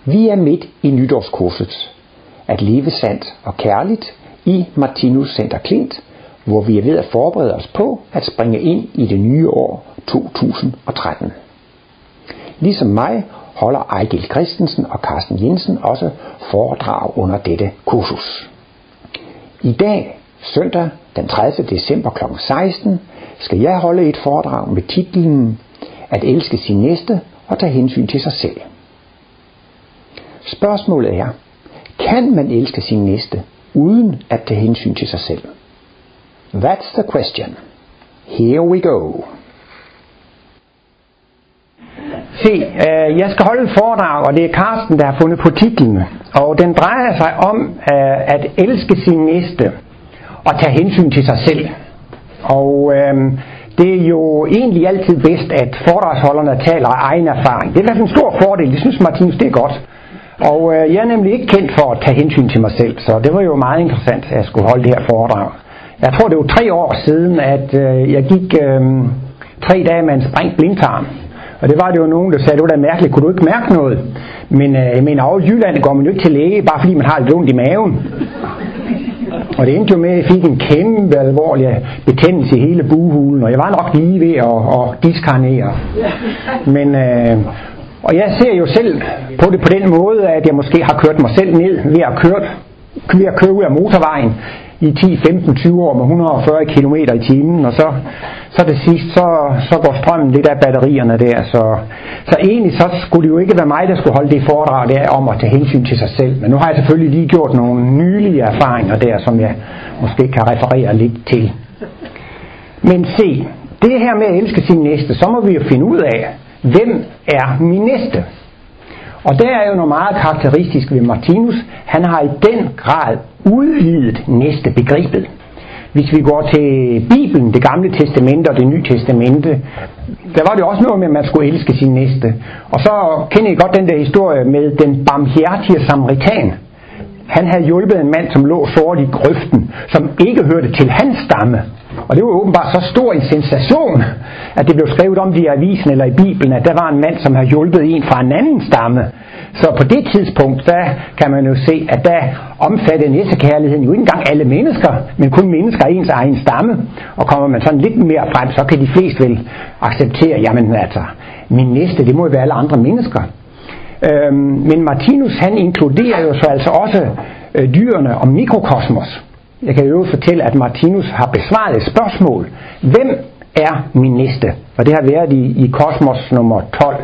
Vi er midt i nytårskurset At leve sandt og kærligt i Martinus Center Klint, hvor vi er ved at forberede os på at springe ind i det nye år 2013. Ligesom mig holder Ejgil Christensen og Carsten Jensen også foredrag under dette kursus. I dag, søndag den 30. december kl. 16, skal jeg holde et foredrag med titlen At elske sin næste og tage hensyn til sig selv. Spørgsmålet er, kan man elske sin næste uden at tage hensyn til sig selv? That's the question. Here we go. Se, jeg skal holde et foredrag, og det er Carsten, der har fundet på titlen. Og den drejer sig om at elske sin næste og tage hensyn til sig selv. Og det er jo egentlig altid bedst, at foredragsholderne taler af egen erfaring. Det er i hvert fald en stor fordel. Det synes Martinus, det er godt. Og jeg er nemlig ikke kendt for at tage hensyn til mig selv, så det var jo meget interessant, at jeg skulle holde det her foredrag. Jeg tror, det var 3 år siden, at jeg gik 3 dage med en sprængt blindtarm. Og det var det jo nogen, der sagde, det var da mærkeligt, kunne du ikke mærke noget? Men jeg mener, over i Jylland går man jo ikke til læge, bare fordi man har lidt ondt i maven. Og det endte jo med, at jeg fik en kæmpe alvorlig betændelse i hele buhulen, og jeg var nok lige ved at diskarnere. Men, og jeg ser jo selv på det på den måde, at jeg måske har kørt mig selv ned ved at køre ud af motorvejen i 10, 15, 20 år med 140 km i timen, og så til sidst, så går strømmen lidt af batterierne der, så egentlig så skulle det jo ikke være mig, der skulle holde det foredrag der om at tage hensyn til sig selv, men nu har jeg selvfølgelig lige gjort nogle nylige erfaringer der, som jeg måske kan referere lidt til. Men se, det her med at elske sin næste, så må vi jo finde ud af, hvem er min næste? Og der er jo noget meget karakteristisk ved Martinus. Han har i den grad udvidet næste begrebet. Hvis vi går til Bibelen, det gamle testamente og det nye testamente, der var det også noget med, at man skulle elske sin næste. Og så kender I godt den der historie med den barmhjertige samaritan. Han havde hjulpet en mand, som lå såret i grøften, som ikke hørte til hans stamme. Og det var åbenbart så stor en sensation, at det blev skrevet om det i avisen eller i Bibelen, at der var en mand, som havde hjulpet en fra en anden stamme. Så på det tidspunkt, der kan man jo se, at der omfattede næstekærligheden jo ikke engang alle mennesker, men kun mennesker af ens egen stamme. Og kommer man sådan lidt mere frem, så kan de fleste vel acceptere, jamen altså, min næste, det må jo være alle andre mennesker. Men Martinus, han inkluderer jo så altså også dyrene og mikrokosmos. Jeg kan jo fortælle, at Martinus har besvaret et spørgsmål. Hvem er min næste? Og det har været i Kosmos nummer 12,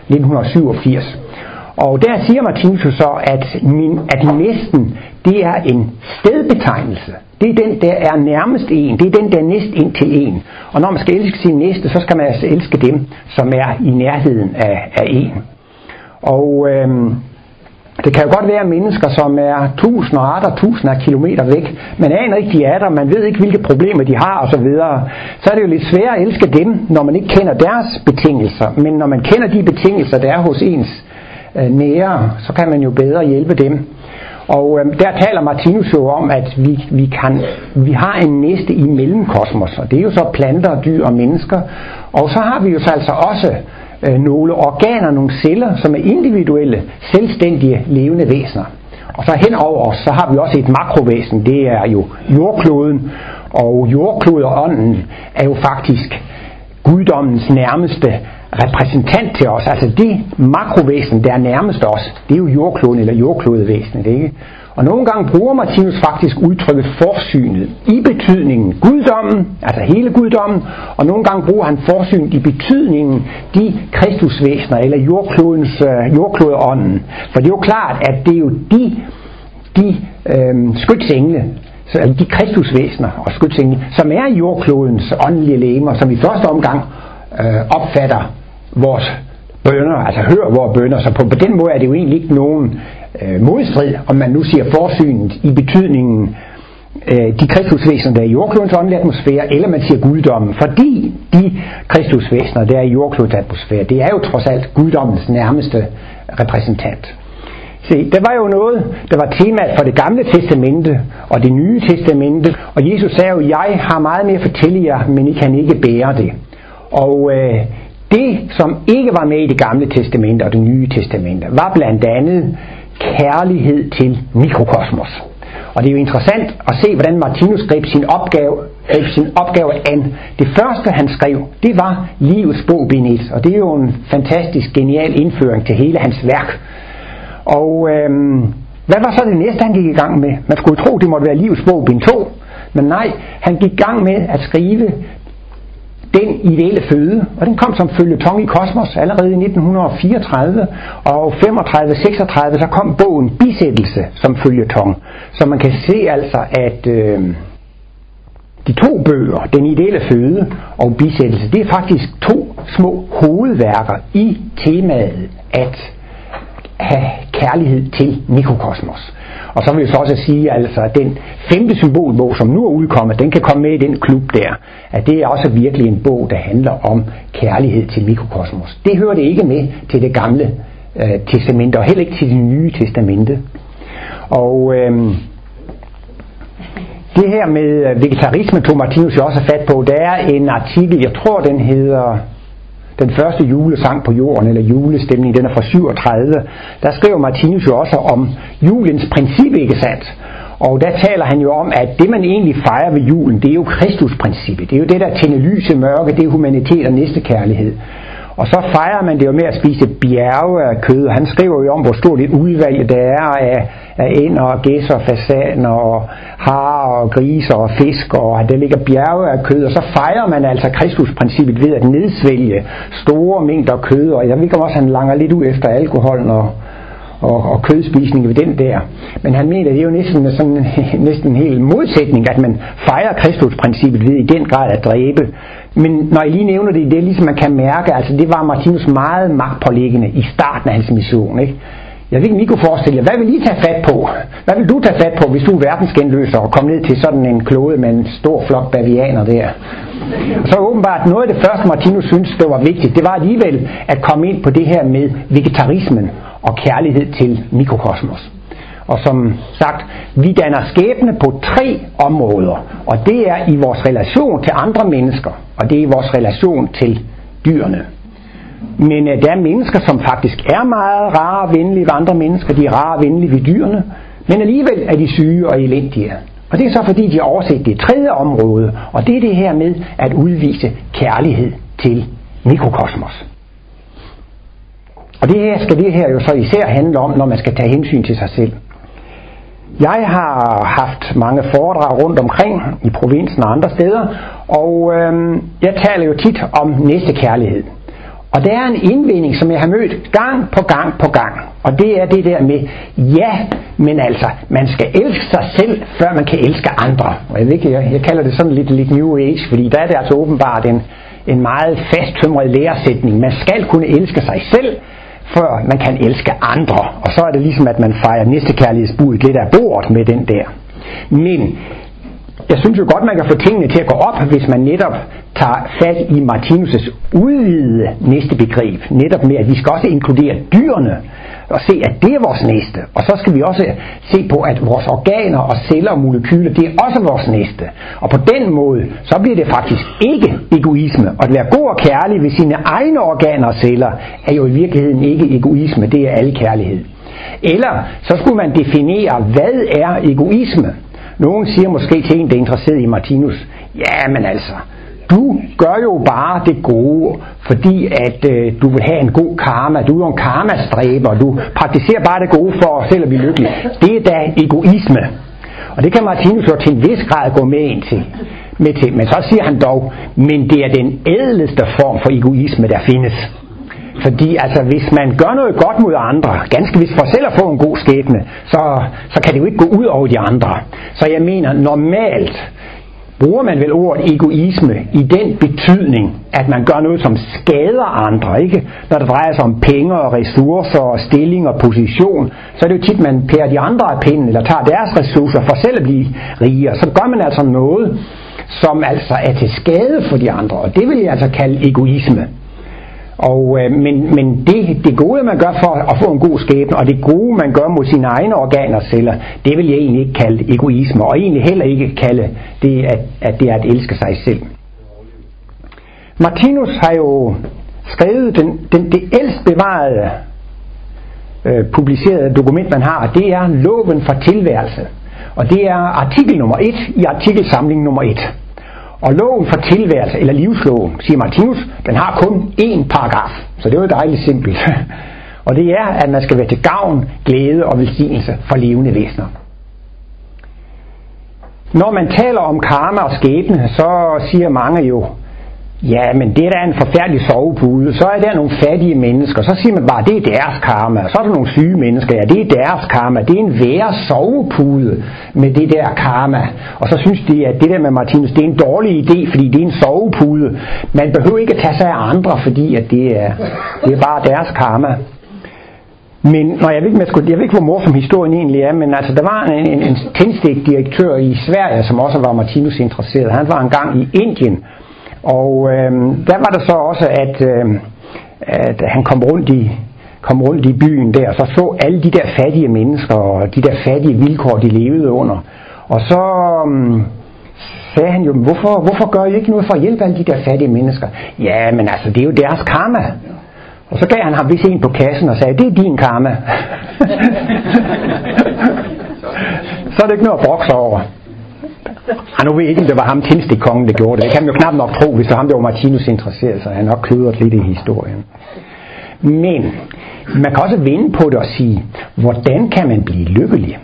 1987. Og der siger Martinus så, at næsten, det er en stedbetegnelse. Det er den, der er nærmest en. Det er den, der er næst ind til en. Og når man skal elske sin næste, så skal man altså elske dem, som er i nærheden af en. Og det kan jo godt være mennesker, som er tusinder og atter tusinder af kilometer væk. Man aner ikke, de er der, man ved ikke, hvilke problemer de har osv. Så er det jo lidt svært at elske dem, når man ikke kender deres betingelser. Men når man kender de betingelser, der er hos ens nære, så kan man jo bedre hjælpe dem. Og der taler Martinus jo om, at vi har en næste i mellemkosmos, og det er jo så planter, dyr og mennesker. Og så har vi jo så altså også nogle organer, nogle celler, som er individuelle, selvstændige, levende væsener. Og så henover os, så har vi også et makrovæsen, det er jo jordkloden, og jordklod og ånden er jo faktisk guddommens nærmeste repræsentant til os. Altså det makrovæsen, der er nærmest os, det er jo jordkloden eller jordklodevæsenet, ikke? Og nogle gange bruger Martinus faktisk udtrykket forsynet i betydningen guddommen, altså hele guddommen, og nogle gange bruger han forsynet i betydningen de kristusvæsener eller jordklodeånden. For det er jo klart, at det er jo de skytsengle, altså de kristusvæsener og skytsengle, som er jordklodens åndelige legemer, som i første omgang opfatter vores bønner, altså hører vores bønner. Så på den måde er det jo egentlig ikke nogen modstrid, om man nu siger forsynet i betydningen de kristusvæsener, der er i jordklodens åndelige atmosfære, eller man siger guddommen, fordi de kristusvæsener, der er i jordklodens atmosfære, det er jo trods alt guddommens nærmeste repræsentant. Se, der var jo noget, der var temaet for det gamle testamente og det nye testamente, og Jesus sagde jo, jeg har meget mere at fortælle jer, men I kan ikke bære det. Og Det, som ikke var med i Det Gamle Testamente og Det Nye Testamente, var blandt andet kærlighed til mikrokosmos. Og det er jo interessant at se, hvordan Martinus greb sin opgave an. Det første, han skrev, det var Livets bog, bind 1, og det er jo en fantastisk, genial indføring til hele hans værk. Og hvad var så det næste, han gik i gang med? Man skulle tro, det måtte være Livets bog, bind 2, men nej, han gik i gang med at skrive Den ideelle føde, og den kom som føljeton i Kosmos allerede i 1934, og 35-36 så kom bogen Bisættelse som føljeton. Så man kan se altså, at de to bøger, Den ideelle føde og Bisættelse, det er faktisk to små hovedværker i temaet at have kærlighed til mikrokosmos. Og så vil jeg så også sige, altså, at den 5. symbolbog, som nu er udkommet, den kan komme med i den klub der. At det er også virkelig en bog, der handler om kærlighed til mikrokosmos. Det hører det ikke med til Det Gamle Testamente, og heller ikke til Det Nye Testamente. Og det her med vegetarisme tog Martinus jo også fat på. Der er en artikel, jeg tror den hedder Den første julesang på jorden, eller julestemning, den er fra 37. Der skriver Martinus jo også om julens princip, ikke sandt? Og der taler han jo om, at det man egentlig fejrer ved julen, det er jo Kristusprincippet. Det er jo det, der tænder lys i mørke, det er humanitet og næstekærlighed. Og så fejrer man det jo med at spise bjerge af kød. Han skriver jo om, hvor stort et udvalg der er af ænder og gæsser og fasaner og harer og griser og fisk, og at der ligger bjerge af kød. Og så fejrer man altså Kristusprincippet ved at nedsvælge store mængder kød. Og jeg ved også, at han langer lidt ud efter alkoholen og kødspisning ved den der. Men han mener, det er jo næsten en hel modsætning, at man fejrer Kristusprincippet ved i den grad at dræbe. Men når jeg lige nævner det, det er ligesom man kan mærke, altså det var Martinus meget magtpåliggende i starten af hans mission, ikke? Jeg ved ikke, om I kunne forestille jer, hvad vil I tage fat på? Hvad vil du tage fat på, hvis du er verdensgenløser og kommer ned til sådan en klode med en stor flok bavianer der? Og så åbenbart noget af det første, Martinus synes, det var vigtigt, det var alligevel at komme ind på det her med vegetarismen og kærlighed til mikrokosmos. Og som sagt, vi danner skæbne på 3 områder, og det er i vores relation til andre mennesker, og det er i vores relation til dyrene. Men der er mennesker, som faktisk er meget rare og venlige ved andre mennesker, de er rare og venlige ved dyrene, men alligevel er de syge og elendige. Og det er så fordi, de har overset det 3. område, og det er det her med at udvise kærlighed til mikrokosmos. Og det her jo så især handle om, når man skal tage hensyn til sig selv. Jeg har haft mange foredrag rundt omkring i provinsen og andre steder, og jeg taler jo tit om næstekærlighed. Og der er en indvending, som jeg har mødt gang på gang, og det er det der med, ja, men altså, man skal elske sig selv, før man kan elske andre. Og jeg kalder det sådan lidt New Age, fordi der er det altså åbenbart en meget fasttømret læresætning. Man skal kunne elske sig selv, før man kan elske andre. Og så er det ligesom, at man fejrer næstekærlighedsbudet lidt af bordet med den der. Men jeg synes jo godt, man kan få tingene til at gå op, hvis man netop tager fat i Martinus' udvidede næstebegreb. Netop med, at vi skal også inkludere dyrene og se, at det er vores næste. Og så skal vi også se på, at vores organer og celler og molekyler, det er også vores næste. Og på den måde, så bliver det faktisk ikke egoisme. Og at være god og kærlig ved sine egne organer og celler, er jo i virkeligheden ikke egoisme, det er alle kærlighed. Eller så skulle man definere, hvad er egoisme? Nogen siger måske til en, der er interesseret i Martinus, ja, men altså, du gør jo bare det gode, fordi at du vil have en god karma. Du er jo en karmastræber, du praktiserer bare det gode for selv at blive lykkelig. Det er da egoisme. Og det kan Martinus jo til en vis grad gå med ind til. Men så siger han dog, men det er den ædleste form for egoisme, der findes. Fordi altså, hvis man gør noget godt mod andre, ganske vist for selv at få en god skæbne, så kan det jo ikke gå ud over de andre. Så jeg mener, normalt bruger man vel ordet egoisme i den betydning, at man gør noget, som skader andre, ikke? Når det drejer sig om penge og ressourcer og stilling og position, så er det jo tit, man pærer de andre af pinden, eller tager deres ressourcer for selv at blive rigere. Så gør man altså noget, som altså er til skade for de andre, og det vil jeg altså kalde egoisme. Og, men det gode, man gør for at få en god skæbne, og det gode, man gør mod sine egne organer og celler, det vil jeg egentlig ikke kalde egoisme, og egentlig heller ikke kalde det, at det er at elske sig selv. Martinus har jo skrevet det ældst bevarede publicerede dokument, man har, det er Loven for tilværelse. Og det er artikel nummer 1 i artikelsamling nummer 1. Og Loven for tilværelse, eller livsloven, siger Martinus, den har kun én paragraf. Så det er jo dejligt simpelt. Og det er, at man skal være til gavn, glæde og velsignelse for levende væsener. Når man taler om karma og skæbne, så siger mange jo, ja, men det der er en forfærdelig sovepude. Så er der nogle fattige mennesker. Så siger man bare, det er deres karma. Så er der nogle syge mennesker. Ja, det er deres karma. Det er en værre sovepude med det der karma. Og så synes de, at det der med Martinus, det er en dårlig idé, fordi det er en sovepude. Man behøver ikke at tage sig af andre, fordi at det er bare deres karma. Men jeg ved ikke, hvor morsom historien egentlig er, men altså, der var en tændstikdirektør i Sverige, som også var Martinus interesseret. Han var engang i Indien. Og der var der så også, at han kom rundt i byen der, og så alle de der fattige mennesker, og de der fattige vilkår, de levede under. Og så sagde han jo, hvorfor gør I ikke noget for at hjælpe alle de der fattige mennesker? Ja, men altså, det er jo deres karma. Og så gav han ham vist en på kassen og sagde, det er din karma. Så er det ikke noget at brokse over. Nu ved jeg ikke, om det var ham tændstikkongen, der gjorde det. Det kan man jo knap nok tro, hvis det var ham, der var Martinus interesseret, så han nok kludret lidt i historien. Men man kan også vende på det og sige, hvordan kan man blive lykkelig?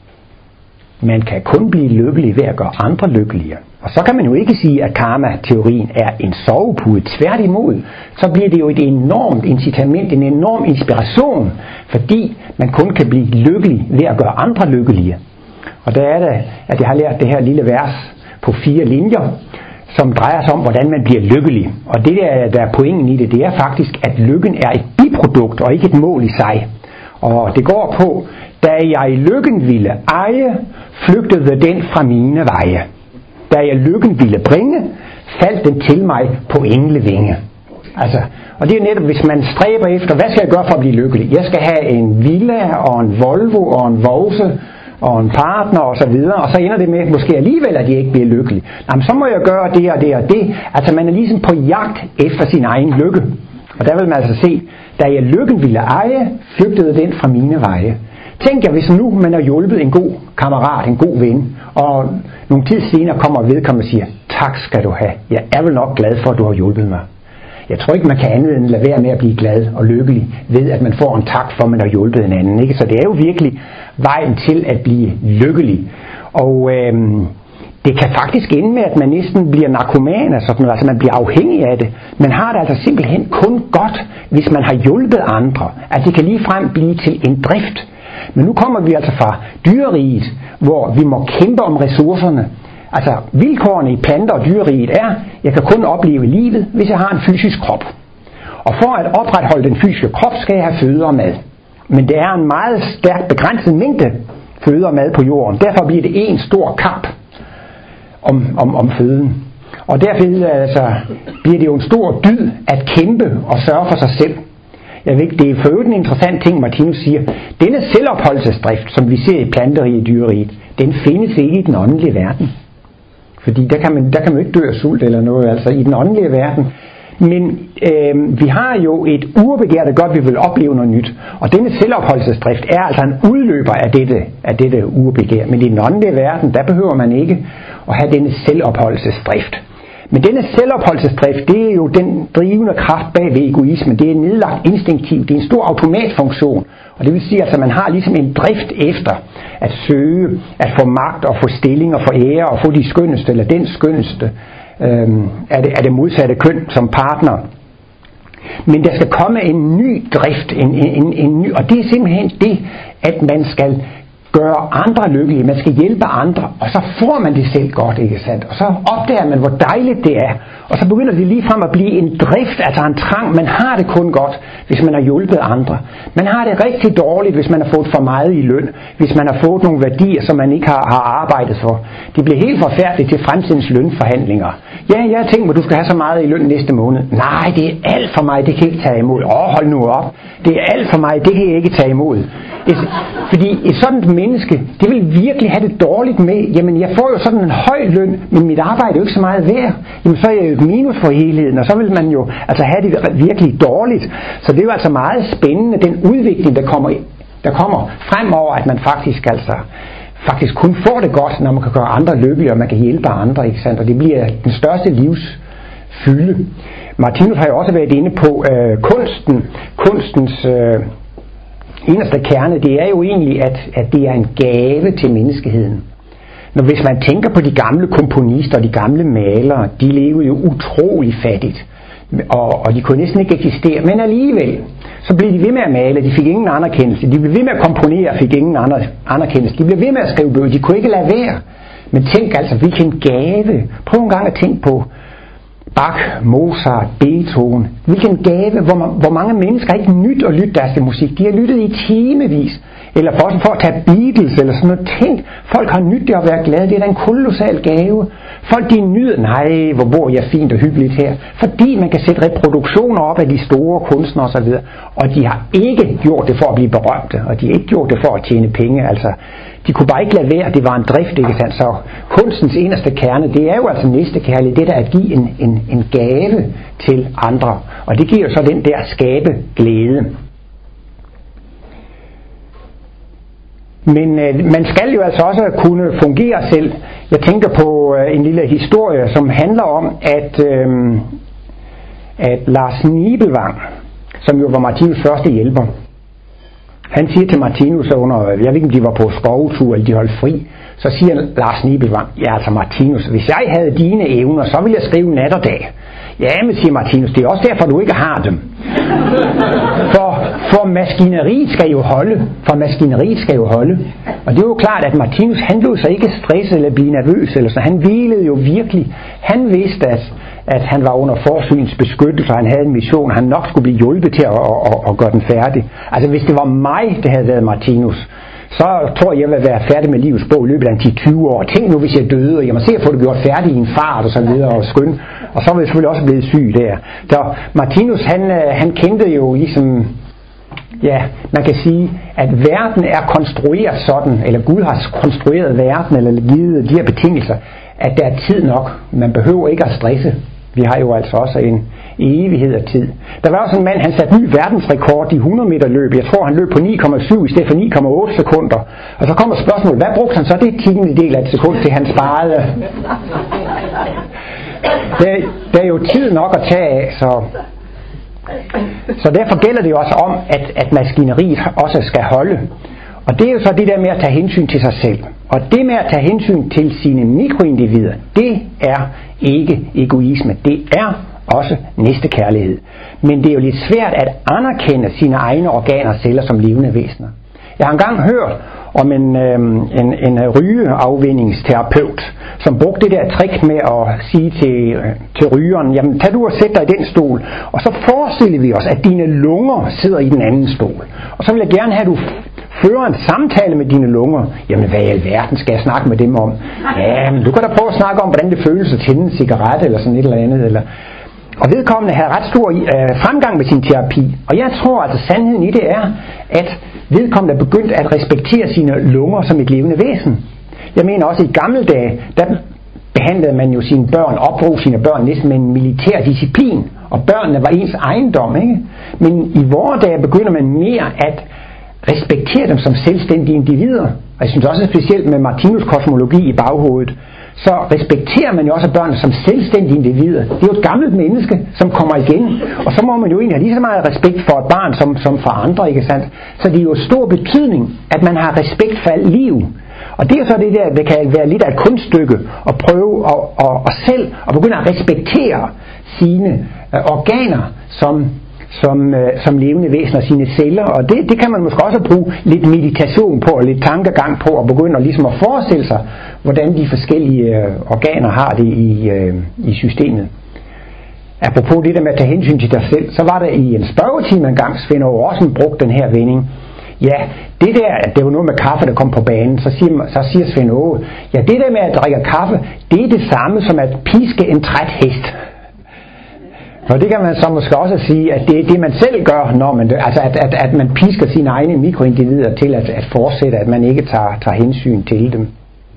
Man kan kun blive lykkelig ved at gøre andre lykkelige. Og så kan man jo ikke sige, at karma-teorien er en sovepude. Tværtimod, så bliver det jo et enormt incitament, en enorm inspiration, fordi man kun kan blive lykkelig ved at gøre andre lykkelige. Og der er det, at jeg har lært det her lille vers på 4 linjer, som drejer sig om, hvordan man bliver lykkelig. Og det der er pointen i det, det er faktisk, at lykken er et biprodukt og ikke et mål i sig. Og det går på, da jeg lykken ville eje, flygtede den fra mine veje. Da jeg lykken ville bringe, faldt den til mig på englevinge. Altså, og det er netop, hvis man stræber efter, hvad skal jeg gøre for at blive lykkelig? Jeg skal have en villa og en Volvo og en Vause og en partner og så videre, og så ender det med, måske alligevel, at jeg ikke bliver lykkelig. Jamen, så må jeg gøre det og det og det. Altså, man er ligesom på jagt efter sin egen lykke. Og der vil man altså se, da jeg lykken ville eje, flygtede den fra mine veje. Tænk jer, hvis nu man har hjulpet en god kammerat, en god ven, og nogle tid senere kommer vedkommende og siger, tak skal du have. Jeg er vel nok glad for, at du har hjulpet mig. Jeg tror ikke, man kan andet end lade være med at blive glad og lykkelig ved, at man får en tak for, at man har hjulpet en anden. Ikke? Så det er jo virkelig vejen til at blive lykkelig. Og det kan faktisk ende med, at man næsten bliver narkoman, altså man bliver afhængig af det. Man har det altså simpelthen kun godt, hvis man har hjulpet andre. At det kan ligefrem blive til en drift. Men nu kommer vi altså fra dyreriget, hvor vi må kæmpe om ressourcerne. Altså vilkårene i planter- og dyreriget er, jeg kan kun opleve livet, hvis jeg har en fysisk krop. Og for at opretholde den fysiske krop, skal jeg have føde og mad. Men det er en meget stærkt begrænset mængde føde og mad på jorden. Derfor bliver det en stor kamp om føden. Og derfor altså, bliver det jo en stor dyd at kæmpe og sørge for sig selv. Jeg ved ikke, det er for øvrigt en interessant ting, Martinus siger. Denne selvopholdelsesdrift, som vi ser i planteriget og dyreriget, den findes ikke i den åndelige verden. Fordi der kan man jo ikke dø af sult eller noget, altså i den åndelige verden. Men vi har jo et urbegær, der gør, at vi vil opleve noget nyt. Og denne selvopholdelsesdrift er altså en udløber af dette urbegær. Men i den åndelige verden, der behøver man ikke at have denne selvopholdelsesdrift. Men denne selvopholdelsesdrift, det er jo den drivende kraft bag ved egoismen. Det er nedlagt instinktivt. Det er en stor automatfunktion. Og det vil sige, at altså, man har ligesom en drift efter at søge, at få magt og få stilling og få ære og få de skønneste eller den skønneste af det modsatte køn som partner. Men der skal komme en ny drift, en ny, og det er simpelthen det, at man skal gøre andre lykkelige, man skal hjælpe andre, og så får man det selv godt, ikke sandt? Og så opdager man, hvor dejligt det er, og så begynder det ligefrem at blive en drift, altså en trang. Man har det kun godt, hvis man har hjulpet andre. Man har det rigtig dårligt, hvis man har fået for meget i løn, hvis man har fået nogle værdier, som man ikke har arbejdet for. Det bliver helt forfærdeligt til fremtidens lønforhandlinger. Ja, jeg har tænkt mig, at du skal have så meget i løn næste måned. Nej, det er alt for mig, det kan jeg ikke tage imod. Hold nu op. Det er alt for mig, det kan jeg ikke tage imod. Fordi et sådan menneske, det vil virkelig have det dårligt med, jamen jeg får jo sådan en høj løn, men mit arbejde er jo ikke så meget værd. Jamen så er jeg jo et minus for helheden, og så vil man jo altså have det virkelig dårligt. Så det er jo altså meget spændende, den udvikling, der kommer fremover, at man faktisk kun får det godt, når man kan gøre andre lykkelige, og man kan hjælpe andre, ikke sandt? Og det bliver den største livsfylde. Martinus har jo også været inde på kunstens eneste kerne, det er jo egentlig, at det er en gave til menneskeheden. Hvis man tænker på de gamle komponister og de gamle malere, de levede jo utrolig fattigt, og de kunne næsten ikke eksistere, men alligevel, så blev de ved med at male, de fik ingen anerkendelse, de blev ved med at komponere og fik ingen anerkendelse, de blev ved med at skrive bøger, de kunne ikke lade være. Men tænk altså, hvilken gave. Prøv en gang at tænke på Bach, Mozart, Beethoven. Hvilken gave, hvor mange mennesker har ikke nyt at lytte deres musik. De har lyttet i timevis. Eller for at tage Beatles eller sådan noget. Tænk, folk har nyt det at være glade. Det er da en kolossal gave. Folk de nyder, nej, hvor bor jeg fint og hyggeligt her. Fordi man kan sætte reproduktioner op af de store kunstnere osv. Og de har ikke gjort det for at blive berømte. Og de har ikke gjort det for at tjene penge. Altså, de kunne bare ikke lade være, det var en drift, ikke sandt? Så kunstens eneste kerne, det er jo altså næstekærlighed, det der at give en gave til andre. Og det giver jo så den der skabe glæde. Men man skal jo altså også kunne fungere selv. Jeg tænker på en lille historie, som handler om, at Lars Nibelvang, som jo var Martinus første hjælper, han siger til Martinus under, jeg ved ikke om de var på skovtur eller de holdt fri, så siger Lars Nibelvang, ja altså Martinus, hvis jeg havde dine evner, så ville jeg skrive nat og dag. Ja, men siger Martinus, det er også derfor du ikke har dem. For maskineriet skal jo holde. Og det er jo klart, at Martinus, han lod sig ikke stresse eller blive nervøs, eller så. Han hvilede jo virkelig. Han vidste, at han var under forsynets beskyttelse, og han havde en mission, han nok skulle blive hjulpet til at gøre den færdig. Altså hvis det var mig, det havde været Martinus, så tror jeg ville være færdig med livets bog i løbet af 10-20 år. Tænk nu, hvis jeg døde, og jeg må se at få det gjort færdigt i en fart og så videre og skøn. Og så var jeg selvfølgelig også blevet syg der. Så Martinus, han kendte jo ligesom, ja, man kan sige, at verden er konstrueret sådan, eller Gud har konstrueret verden, eller givet de her betingelser, at der er tid nok. Man behøver ikke at stresse. Vi har jo altså også en evighed af tid. Der var også en mand, han satte ny verdensrekord i 100 meter løb. Jeg tror, han løb på 9,7 i stedet for 9,8 sekunder. Og så kommer spørgsmålet, hvad brugte han så det 10. del af et sekund til, han sparede? Der er jo tid nok at tage af, så derfor gælder det jo også om, at maskineriet også skal holde. Og det er jo så det der med at tage hensyn til sig selv. Og det med at tage hensyn til sine mikroindivider, det er ikke egoisme. Det er også næstekærlighed. Men det er jo lidt svært at anerkende sine egne organer og celler som levende væsener. Jeg har engang hørt om en rygeafvindingsterapeut, som brugte det der trick med at sige til rygeren, jamen tag du og sæt dig i den stol, og så forestiller vi os, at dine lunger sidder i den anden stol. Og så vil jeg gerne have, at du fører en samtale med dine lunger. Jamen hvad i alverden skal jeg snakke med dem om? Jamen du kan da prøve at snakke om, hvordan det føles at tænde en cigaret eller sådan et eller andet. Eller. Og vedkommende havde ret stor fremgang med sin terapi. Og jeg tror altså sandheden i det er, at vedkommende er begyndt at respektere sine lunger som et levende væsen. Jeg mener også i gamle dage, der behandlede man jo sine børn, opdrog sine børn næsten med en militær disciplin. Og børnene var ens ejendom, ikke? Men i vore dage begynder man mere at respektere dem som selvstændige individer. Og jeg synes også specielt med Martinus kosmologi i baghovedet, så respekterer man jo også børnene som selvstændige individer. Det er jo et gammelt menneske, som kommer igen. Og så må man jo egentlig have lige så meget respekt for et barn, som for andre, ikke sandt? Så det er jo stor betydning, at man har respekt for alt liv. Og det er så det der, det kan være lidt af et kunststykke, at prøve at selv at begynde at respektere sine organer som levende væsener, sine celler, og det kan man måske også bruge lidt meditation på, og lidt tankegang på, og begynde ligesom at forestille sig, hvordan de forskellige organer har det i systemet. Apropos det der med at tage hensyn til dig selv, så var der i en spørgetime engang, Svend Aage Rossen brugte den her vending. Ja, det var noget med kaffe, der kom på banen, så siger Svend Aage, ja det der med at drikke kaffe, det er det samme som at piske en træt hest. Og det kan man så måske også sige, at det er det, man selv gør, når man, altså at man pisker sine egne mikroindivider til at fortsætte, at man ikke tager hensyn til dem.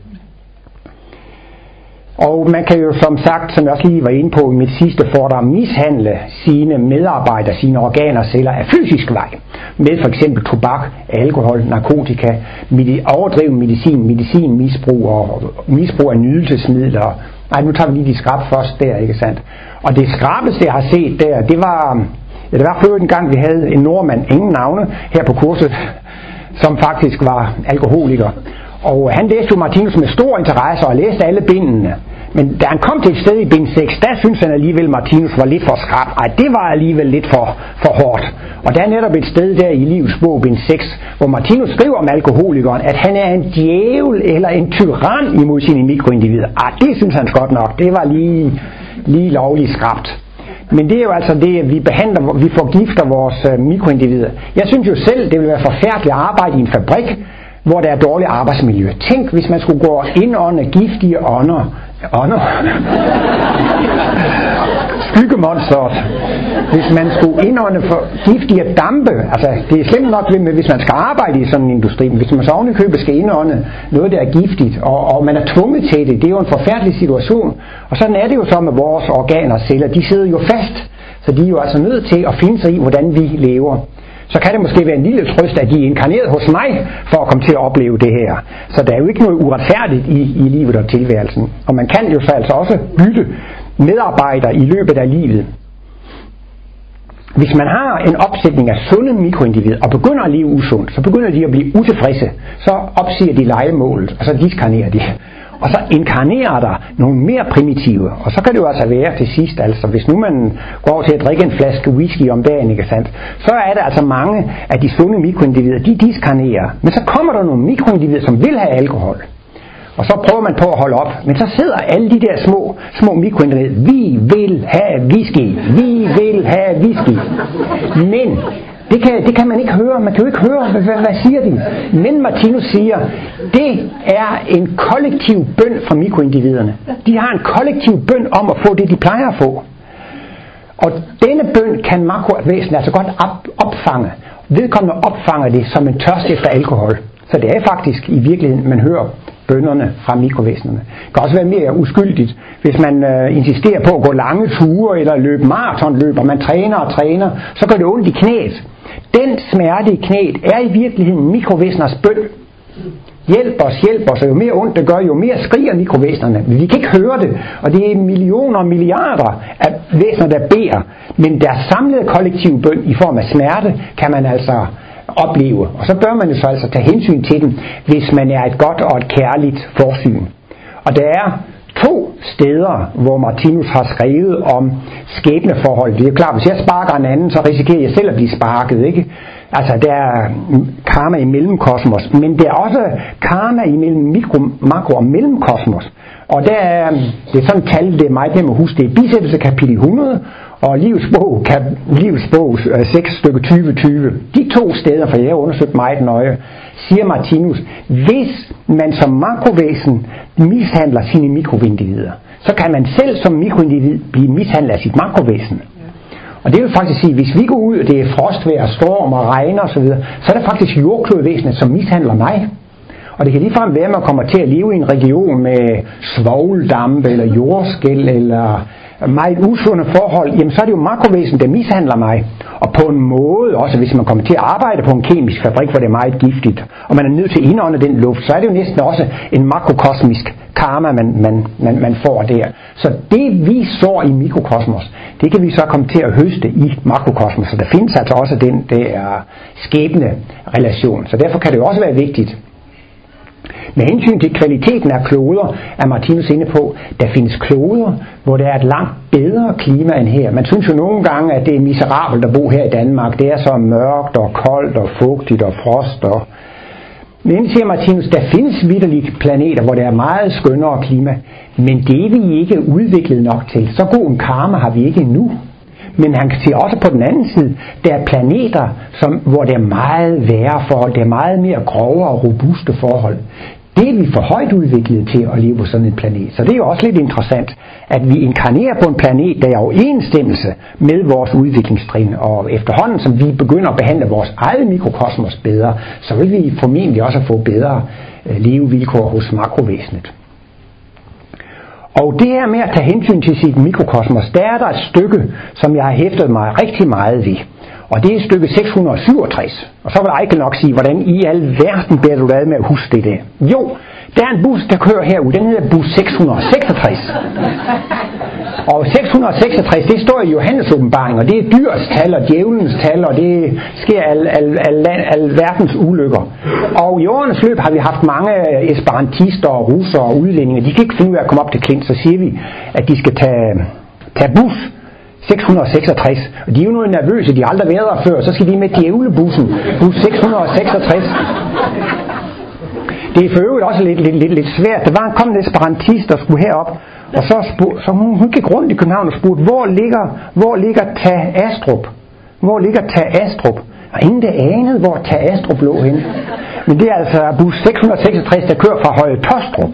Og man kan jo som sagt, som jeg også lige var inde på i mit sidste foredrag, mishandle sine medarbejdere, sine organer og celler af fysisk vej. Med for eksempel tobak, alkohol, narkotika, overdreven medicinmisbrug og misbrug af nydelsesmidler. Nej, nu tager vi lige de skrab først der, ikke sandt? Og det skrabeste, jeg har set der, det var før en gang, vi havde en nordmand, ingen navne, her på kurset, som faktisk var alkoholiker. Og han læste jo Martinus med stor interesse og læste alle bindene. Men da han kom til et sted i bind 6, der synes han alligevel, Martinus var lidt for skrab. Ej, det var alligevel lidt for hårdt. Og der er netop et sted der i Livets bog, bind 6, hvor Martinus skriver om alkoholikeren, at han er en djævel eller en tyran imod sine mikroindivider. Ej, det synes han godt nok. Det var lige lovligt skrabt. Men det er jo altså det, at vi forgifter vores mikroindivider. Jeg synes jo selv, det ville være forfærdeligt at arbejde i en fabrik, hvor der er dårligt arbejdsmiljø. Tænk, hvis man skulle gå og indånde giftige ånder. Skyggemonsteret. Hvis man skulle indånde for giftige dampe. Altså, det er slemt nok, hvis man skal arbejde i sådan en industri. Men hvis man så ovenikøbet skal indånde noget, der er giftigt, og man er tvunget til det, det er jo en forfærdelig situation. Og sådan er det jo så med vores organer og celler. De sidder jo fast. Så de er jo altså nødt til at finde sig i, hvordan vi lever. Så kan det måske være en lille trøst, at de er inkarneret hos mig, for at komme til at opleve det her. Så der er jo ikke noget uretfærdigt i livet og tilværelsen. Og man kan jo så altså også bytte medarbejdere i løbet af livet. Hvis man har en opsætning af sunde mikroindivider, og begynder at leve usundt, så begynder de at blive utilfredse. Så opsiger de lejemålet, og så diskarnerer de. Og så inkarnerer der nogle mere primitive. Og så kan det jo altså være til sidst, altså hvis nu man går over til at drikke en flaske whisky om dagen, ikke sandt, så er der altså mange af de sunde mikroindivider, de diskarnerer. Men så kommer der nogle mikroindivider, som vil have alkohol. Og så prøver man på at holde op. Men så sidder alle de der små mikroindivider. Vi vil have whisky. Vi vil have whisky. Men det kan man ikke høre. Man kan jo ikke høre, hvad siger de? Men Martinus siger, det er en kollektiv bøn fra mikroindividerne. De har en kollektiv bøn om at få det, de plejer at få. Og denne bøn kan makrovæsenet altså godt opfange. Vedkommende opfanger det som en tørst efter alkohol. Så det er faktisk i virkeligheden, man hører bønnerne fra mikrovæsenerne. Det kan også være mere uskyldigt, hvis man insisterer på at gå lange ture eller løbe maratonløb, og man træner, så gør det ondt i knæet. Den smerte i knæet er i virkeligheden mikrovæseners bøn. Hjælp os, og jo mere ondt det gør, jo mere skriger mikrovæsenerne. Men vi kan ikke høre det, og det er millioner og milliarder af væsener, der beder. Men deres samlede kollektive bøn i form af smerte, kan man altså opleve. Og så bør man jo så altså tage hensyn til dem, hvis man er et godt og et kærligt forsyn. Og der er 2 steder, hvor Martinus har skrevet om skæbneforhold. Det er jo klart, hvis jeg sparker en anden, så risikerer jeg selv at blive sparket, ikke? Altså, der er karma i mellemkosmos, men der er også karma imellem makro og mellemkosmos. Og det er sådan et tal, det er meget nemt at huske. Det er bisættelse kapitel 100, og livets bog 6 stykke 2020. De 2 steder, for jeg har undersøgt meget nøje, siger Martinus, hvis man som makrovæsen mishandler sine mikroindivider, så kan man selv som mikroindivid blive mishandlet af sit makrovæsen. Og det vil faktisk sige, hvis vi går ud, og det er frostvejr, storm og regn og så videre, så er det faktisk jordklodvæsenet, som mishandler mig. Og det kan ligefrem være, at man kommer til at leve i en region med svovldampe eller jordskæl eller meget usunde forhold, jamen så er det jo makrovæsen, der mishandler mig. Og på en måde, også hvis man kommer til at arbejde på en kemisk fabrik, hvor det er meget giftigt, og man er nødt til at indånde den luft, så er det jo næsten også en makrokosmisk karma, man får der. Så det vi sår i mikrokosmos, det kan vi så komme til at høste i makrokosmos. Så der findes altså også den der skæbne relation. Så derfor kan det jo også være vigtigt. Med hensyn til kvaliteten af kloder, er Martinus inde på, der findes kloder, hvor der er et langt bedre klima end her. Man synes jo nogle gange, at det er miserabelt at bo her i Danmark. Det er så mørkt og koldt og fugtigt og frost. Men siger Martinus, der findes vitterlige planeter, hvor der er meget skønnere klima. Men det er vi ikke udviklet nok til. Så god en karma har vi ikke endnu. Men han kan sige også på den anden side, der er planeter, hvor der er meget værre forhold, der er meget mere grove og robuste forhold. det er vi for højt udviklet til at leve på sådan en planet. Så det er jo også lidt interessant, at vi inkarnerer på en planet, der er i overensstemmelse med vores udviklingstrin. Og efterhånden, som vi begynder at behandle vores eget mikrokosmos bedre, så vil vi formentlig også få bedre levevilkår hos makrovæsenet. Og det her med at tage hensyn til sit mikrokosmos, der er der et stykke, som jeg har hæftet mig rigtig meget ved. Og det er stykke 667. Og så vil Eichel nok sige, hvordan i al verden bærer du dig med at huske det der? Jo, der er en bus, der kører herude. Den hedder bus 666. Og 666, det står i Johannes åbenbaring, og det er dyrets tal og djævelens tal, og det sker al verdens ulykker. Og i årenes løb har vi haft mange esperantister og russere og udlændinge. De kan ikke finde ud af at komme op til Klint, så siger vi, at de skal tage bus 666. Og de er jo noget nervøse, de har aldrig været der før, så skal de med djævlebussen, bus 666. Det er for øvrigt også lidt svært. Der var en kommende esperantist, der skulle herop, og så hun gik rundt i København og spurgte, hvor ligger Ta Astrup? Hvor ligger Ta Astrup? Og ingen der anede, hvor Ta Astrup lå henne. Men det er altså bus 666, der kører fra Høje Tostrup.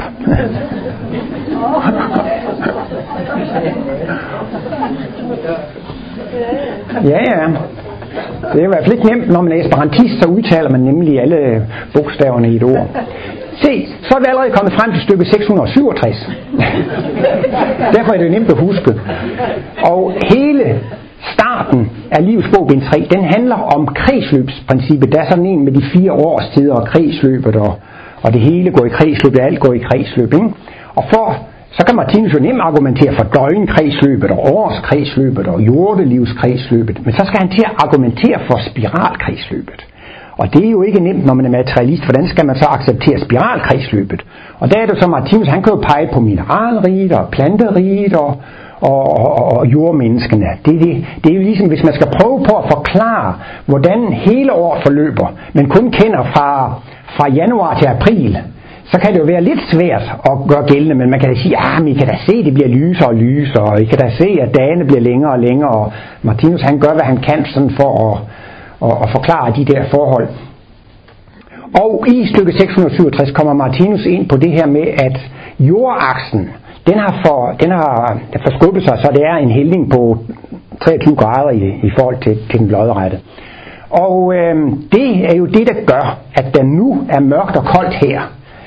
Ja. Det er i hvert fald ikke nemt, når man er esperantist, så udtaler man nemlig alle bogstaverne i et ord. Se, så er vi allerede kommet frem til stykke 667. Derfor er det nemlig at huske. Og hele starten af livets bog, bind 3, den handler om kredsløbsprincippet. Der er sådan en med de 4 årstider og kredsløbet, og det hele går i kredsløbet, alt går i kredsløb, ikke? Og så kan Martinus jo nemt argumentere for døgnkredsløbet og årskredsløbet og jordelivskredsløbet, men så skal han til at argumentere for spiralkredsløbet. Og det er jo ikke nemt, når man er materialist. Hvordan skal man så acceptere spiralkredsløbet? Og der er det så Martinus, han kan jo pege på mineralriget og planteriget og jordmenneskene. Det er jo ligesom, hvis man skal prøve på at forklare, hvordan hele året forløber, men kun kender fra januar til april, så kan det jo være lidt svært at gøre gældende, men man kan da sige, I kan da se, det bliver lysere og lysere, og I kan da se, at dagene bliver længere og længere, og Martinus han gør, hvad han kan sådan for at forklare de der forhold. Og i stykke 667 kommer Martinus ind på det her med, at jordaksen, den har forskubbet sig, så det er en hældning på 23 grader i forhold til den lodrette. Og det er jo det, der gør, at der nu er mørkt og koldt her.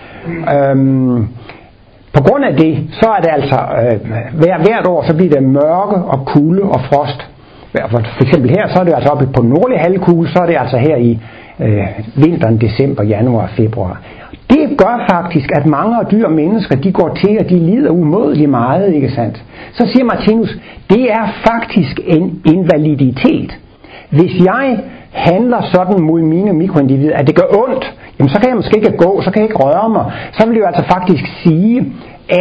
På grund af det, så er det altså hvert år, så bliver det mørke og kulde og frost. For eksempel her, så er det altså oppe på den nordlige halvkugle, så er det altså her i vinteren, december, januar og februar. Det gør faktisk, at mange af dyr og mennesker, de går til, og de lider umådeligt meget, ikke sandt? Så siger Martinus, det er faktisk en invaliditet. Hvis jeg handler sådan mod mine mikroindivider, at det gør ondt, jamen så kan jeg måske ikke gå, så kan jeg ikke røre mig. Så vil det jo altså faktisk sige,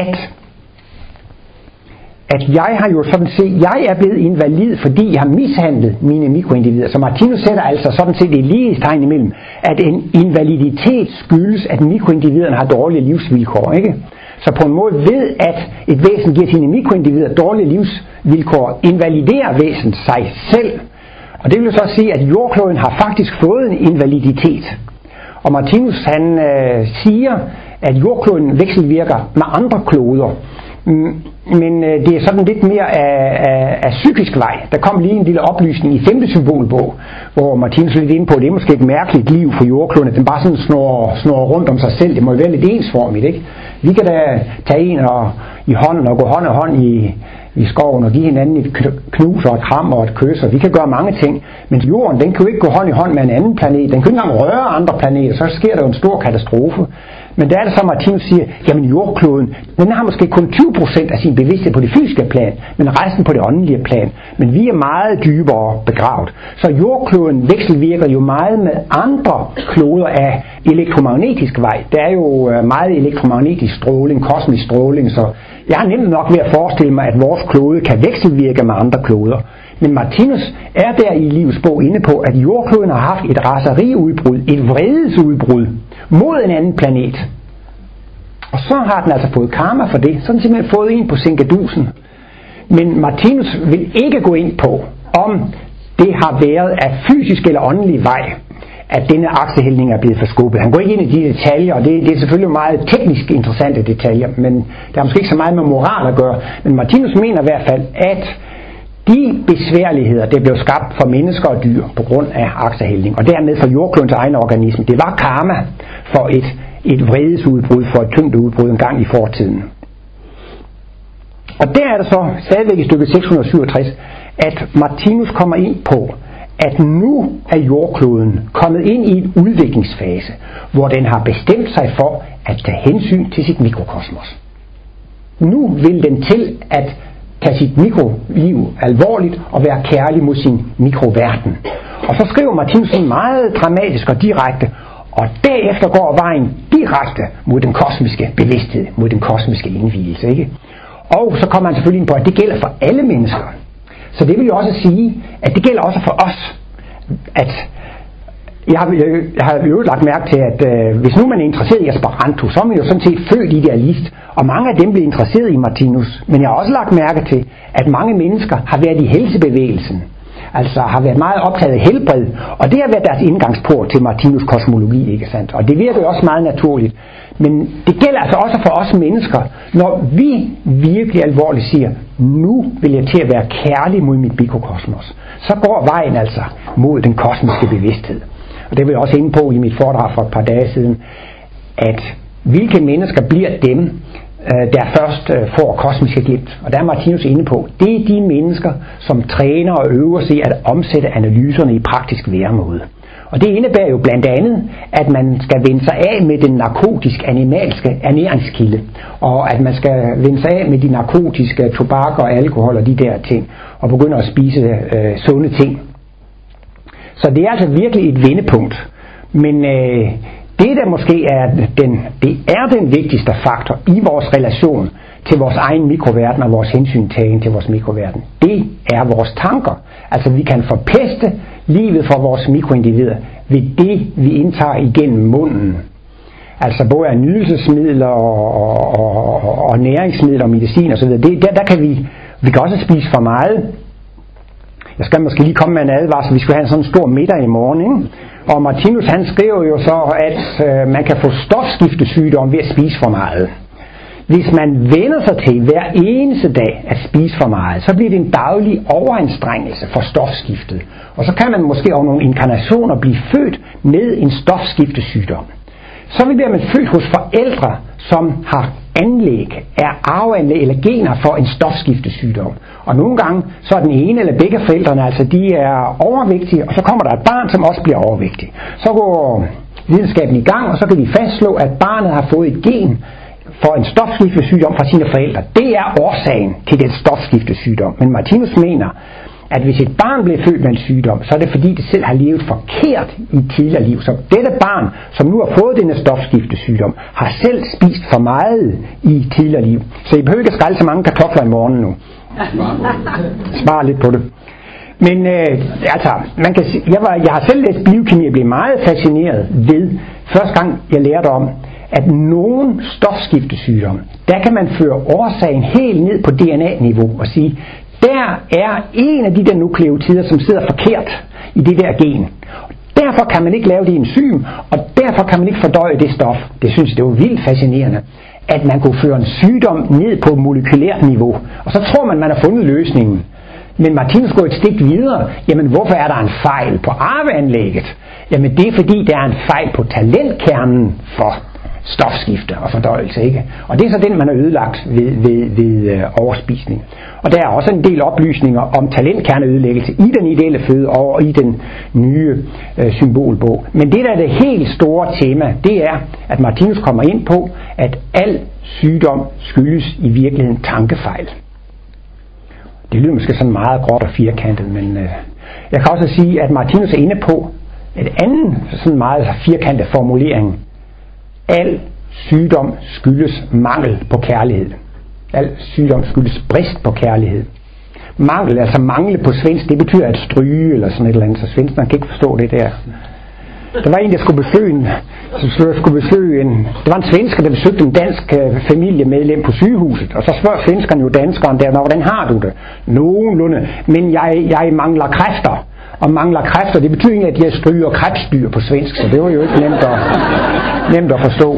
at jeg har jo sådan set, jeg er blevet invalid, fordi jeg har mishandlet mine mikroindivider. Så Martinus sætter altså sådan set et lighedstegn imellem, at en invaliditet skyldes, at mikroindividerne har dårlige livsvilkår, ikke? Så på en måde ved, at et væsen giver sine mikroindivider dårlige livsvilkår, invaliderer væsenet sig selv. Og det vil så sige, at jordkloden har faktisk fået en invaliditet. Og Martinus han siger, at jordkloden vekselvirker med andre kloder. Men det er sådan lidt mere af psykisk vej. Der kom lige en lille oplysning i 5. symbolbog, hvor Martinus er lidt inde på, at det er måske et mærkeligt liv for jordkloden, at den bare sådan snor rundt om sig selv. Det må jo være lidt ensformigt, ikke? Vi kan da tage en i hånden og gå hånd i hånd i skoven og give hinanden et knus og et kram og et kys, og vi kan gøre mange ting. Men jorden, den kan jo ikke gå hånd i hånd med en anden planet. Den kan ikke engang røre andre planeter, så sker der jo en stor katastrofe. Men der er det så, Martinus siger, jamen jordkloden, den har måske kun 20% af sin bevidsthed på det fysiske plan, men resten på det åndelige plan. Men vi er meget dybere begravet. Så jordkloden vekselvirker jo meget med andre kloder af elektromagnetisk vej. Der er jo meget elektromagnetisk stråling, kosmisk stråling, så jeg har nemt nok ved at forestille mig, at vores klode kan vekselvirke med andre kloder. Men Martinus er der i livets bog inde på, at jordkloden har haft et raseriudbrud, et vredesudbrud mod en anden planet. Og så har den altså fået karma for det. Så har den simpelthen fået en på sinkedusen. Men Martinus vil ikke gå ind på, om det har været af fysisk eller åndelig vej, at denne aksehældning er blevet forskubbet. Han går ikke ind i de detaljer, og det er selvfølgelig meget teknisk interessante detaljer, men det har måske ikke så meget med moral at gøre. Men Martinus mener i hvert fald, at de besværligheder, der blev skabt for mennesker og dyr på grund af aksehældning, og dermed for jordklodens egen organisme, det var karma for et vredesudbrud, for et tyngdeudbrud en gang i fortiden. Og der er der så stadigvæk i stykke 667, at Martinus kommer ind på, at nu er jordkloden kommet ind i en udviklingsfase, hvor den har bestemt sig for at tage hensyn til sit mikrokosmos. Nu vil den til at tage sit mikroliv alvorligt og være kærlig mod sin mikroverden. Og så skriver Martinus meget dramatisk og direkte, og derefter går vejen direkte mod den kosmiske bevidsthed, mod den kosmiske indvielse, ikke? Og så kommer han selvfølgelig ind på, at det gælder for alle mennesker. Så det vil jo også sige, at det gælder også for os, at jeg har jo lagt mærke til, at hvis nu man er interesseret i Esperanto, så er man jo sådan set født idealist, og mange af dem bliver interesseret i Martinus. Men jeg har også lagt mærke til, at mange mennesker har været i helsebevægelsen, altså har været meget optaget af helbred, og det har været deres indgangsport til Martinus kosmologi, ikke sandt? Og det virker jo også meget naturligt. Men det gælder altså også for os mennesker, når vi virkelig alvorligt siger, nu vil jeg til at være kærlig mod mit mikrokosmos, så går vejen altså mod den kosmiske bevidsthed. Og det vil jeg også inde på i mit foredrag for et par dage siden, at hvilke mennesker bliver dem, der først får kosmiske glimt. Og der er Martinus inde på, det er de mennesker, som træner og øver sig at omsætte analyserne i praktisk væremåde. Og det indebærer jo blandt andet, at man skal vende sig af med den narkotisk-animalske ernæringskilde, og at man skal vende sig af med de narkotiske tobak og alkohol og de der ting, og begynde at spise sunde ting. Så det er altså virkelig et vendepunkt. Men det der måske er den vigtigste faktor i vores relation til vores egen mikroverden og vores hensyntagen til vores mikroverden, det er vores tanker. Altså vi kan forpeste livet for vores mikroindivider ved det, vi indtager igennem munden. Altså både af nydelsesmidler og næringsmidler og medicin osv. Der kan vi kan også spise for meget. Jeg skal måske lige komme med en advarsel, vi skal have en sådan stor middag i morgen, ikke? Og Martinus han skriver jo så, at man kan få stofskiftesygdom ved at spise for meget. Hvis man vender sig til hver eneste dag at spise for meget, så bliver det en daglig overanstrengelse for stofskiftet. Og så kan man måske over nogle inkarnationer blive født med en stofskiftesygdom. Så bliver man født hos forældre, som har anlæg, er arveanlæg eller gener for en stofskiftesygdom. Og nogle gange, så er den ene eller begge forældrene, altså de er overvægtige, og så kommer der et barn, som også bliver overvægtig. Så går videnskaben i gang, og så kan vi fastslå, at barnet har fået et gen for en stofskiftesygdom fra sine forældre. Det er årsagen til den stofskiftesygdom. Men Martinus mener, at hvis et barn bliver født med en sygdom, så er det fordi det selv har levet forkert i et tidligere liv. Så dette barn, som nu har fået denne stofskiftesygdom, har selv spist for meget i et tidligere liv. Så I behøver ikke at skrælle så mange kartofler i morgen nu. Spar lidt på det. Men altså, man kan sige, jeg har selv læst biokemi og blev meget fascineret ved, første gang jeg lærte om, at nogen stofskiftesygdom, der kan man føre årsagen helt ned på DNA-niveau og sige, der er en af de der nukleotider, som sidder forkert i det der gen. Derfor kan man ikke lave det enzym, og derfor kan man ikke fordøje det stof. Det synes jeg, det var vildt fascinerende, at man kunne føre en sygdom ned på molekylært niveau. Og så tror man har fundet løsningen. Men Martinus går et stik videre. Jamen, hvorfor er der en fejl på arveanlægget? Jamen, det er fordi, der er en fejl på talentkernen for stofskifte og fordøjelse, ikke? Og det er så den, man har ødelagt ved overspisning. Og der er også en del oplysninger om talentkerneødelæggelse i den ideelle føde og i den nye symbolbog. Men det, der er det helt store tema, det er, at Martinus kommer ind på, at al sygdom skyldes i virkeligheden tankefejl. Det lyder måske sådan meget gråt og firkantet, men jeg kan også sige, at Martinus er inde på et andet sådan meget firkantet formulering. Al sygdom skyldes mangel på kærlighed. Al sygdom skyldes brist på kærlighed. Mangel, altså mangle på svensk, det betyder at stryge eller sådan et eller andet, så svenskerne kan ikke forstå det der. Der var en, der skulle besøge det var en svensker, der besøgte en dansk familiemedlem på sygehuset, og så spørger svenskeren jo danskeren der, hvordan har du det? Nogenlunde, men jeg mangler kræfter. og mangler kræfter. Det betyder egentlig, at de har stryger krebsdyr på svensk, så det var jo ikke nemt at forstå.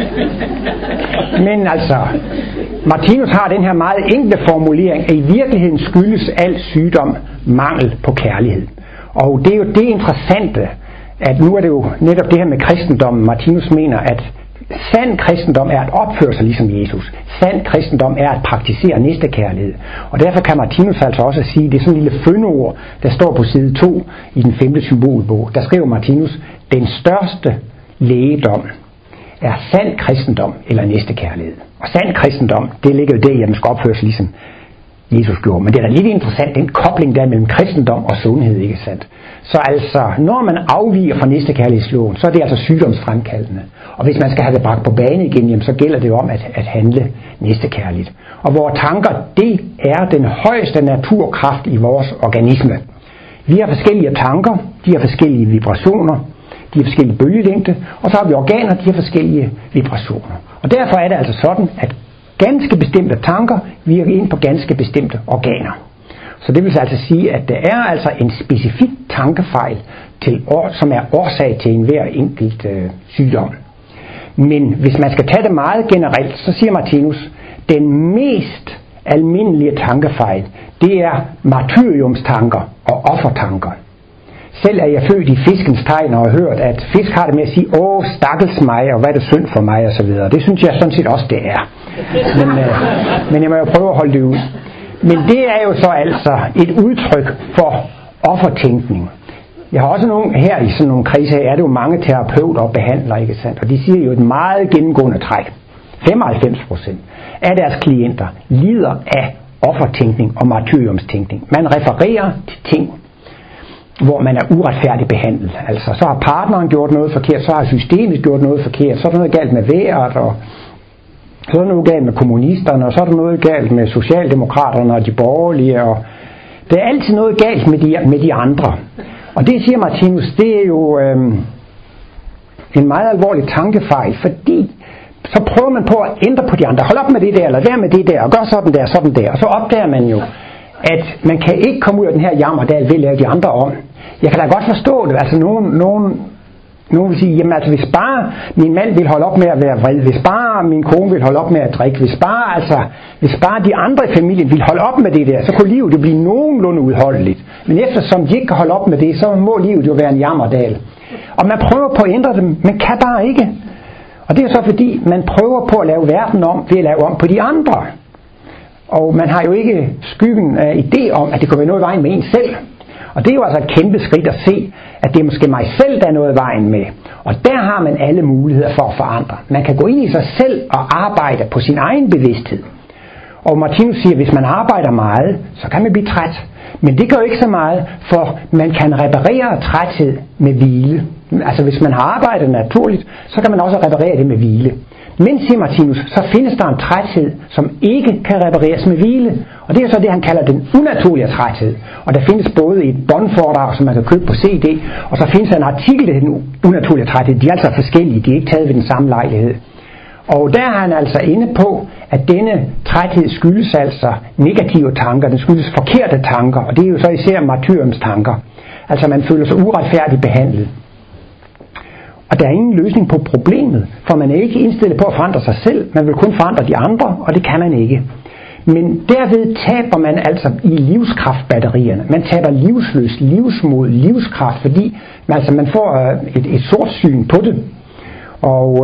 Men altså, Martinus har den her meget enkle formulering, at i virkeligheden skyldes al sygdom mangel på kærlighed. Og det er jo det interessante, at nu er det jo netop det her med kristendommen. Martinus mener, at sand kristendom er at opføre sig ligesom Jesus. Sand kristendom er at praktisere næstekærlighed. Og derfor kan Martinus altså også sige, det er sådan en lille fyndord, der står på side 2 i den 5. symbolbog. Der skriver Martinus, den største lægedom er sand kristendom eller næstekærlighed. Og sand kristendom, det ligger jo der, at man skal opføre sig ligesom Jesus gjorde. Men det er da lidt interessant, den kobling der mellem kristendom og sundhed, ikke sandt? Så altså, når man afviger fra næstekærlighedsloven, så er det altså sygdomsfremkaldende. Og hvis man skal have det bragt på bane igen, jamen, så gælder det jo om at handle næstekærligt. Og vores tanker, det er den højeste naturkraft i vores organisme. Vi har forskellige tanker, de har forskellige vibrationer, de har forskellige bølgelængde, og så har vi organer, de har forskellige vibrationer. Og derfor er det altså sådan, at ganske bestemte tanker virker ind på ganske bestemte organer. Så det vil altså sige, at der er altså en specifik tankefejl, som er årsag til enhver enkelt sygdom. Men hvis man skal tage det meget generelt, så siger Martinus, den mest almindelige tankefejl, det er martyriumstanker og offertanker. Selv er jeg født i fiskens tegn og har hørt, at fisk har det med at sige, stakkels mig, og hvad er det synd for mig, og så videre. Det synes jeg sådan set også, det er. Men jeg må jo prøve at holde det ud. Men det er jo så altså et udtryk for offertænkning. Jeg har også nogle her i sådan nogle kredse, er det jo mange terapeuter og behandlere, ikke sandt? Og de siger jo et meget gennemgående træk. 95% af deres klienter lider af offertænkning og martyriumstænkning. Man refererer til ting, hvor man er uretfærdigt behandlet. Altså, så har partneren gjort noget forkert, så har systemet gjort noget forkert, så er der noget galt med vejret, og så er der noget galt med kommunisterne, og så er der noget galt med socialdemokraterne og de borgerlige, og der er altid noget galt med de andre. Og det siger Martinus, det er jo en meget alvorlig tankefejl, fordi så prøver man på at ændre på de andre. Hold op med det der, eller vær med det der, og gør sådan der, og så opdager man jo, at man kan ikke komme ud af den her jammerdal ved at lave de andre om. Jeg kan da godt forstå det. Altså nogen vil sige, jamen altså hvis bare min mand vil holde op med at være vred, hvis bare min kone vil holde op med at drikke, hvis bare de andre i familien vil holde op med det der, så kunne livet jo blive nogenlunde udholdeligt. Men eftersom de ikke kan holde op med det, så må livet jo være en jammerdal. Og man prøver på at ændre dem, men kan bare ikke. Og det er så fordi, man prøver på at lave verden om ved at lave om på de andre. Og man har jo ikke skyggen af idé om, at det kan være noget i vejen med en selv. Og det er jo altså et kæmpe skridt at se, at det er måske mig selv, der er noget i vejen med. Og der har man alle muligheder for at forandre. Man kan gå ind i sig selv og arbejde på sin egen bevidsthed. Og Martinus siger, at hvis man arbejder meget, så kan man blive træt. Men det gør jo ikke så meget, for man kan reparere træthed med hvile. Altså hvis man har arbejdet naturligt, så kan man også reparere det med hvile. Men, siger Martinus, så findes der en træthed, som ikke kan repareres med hvile. Og det er så det, han kalder den unaturlige træthed. Og der findes både et båndforedrag, som man kan købe på CD, og så findes der en artikel, der hedder den unaturlige træthed. De er altså forskellige, de er ikke taget ved den samme lejlighed. Og der er han altså inde på, at denne træthed skyldes altså negative tanker, den skyldes forkerte tanker, og det er jo så især martyriumstanker. Altså man føler sig uretfærdigt behandlet. Og der er ingen løsning på problemet, for man er ikke indstillet på at forandre sig selv, man vil kun forandre de andre, og det kan man ikke. Men derved taber man altså i livskraftbatterierne. Man taber livslyst, livsmod, livskraft, fordi man får et sort syn på det. Og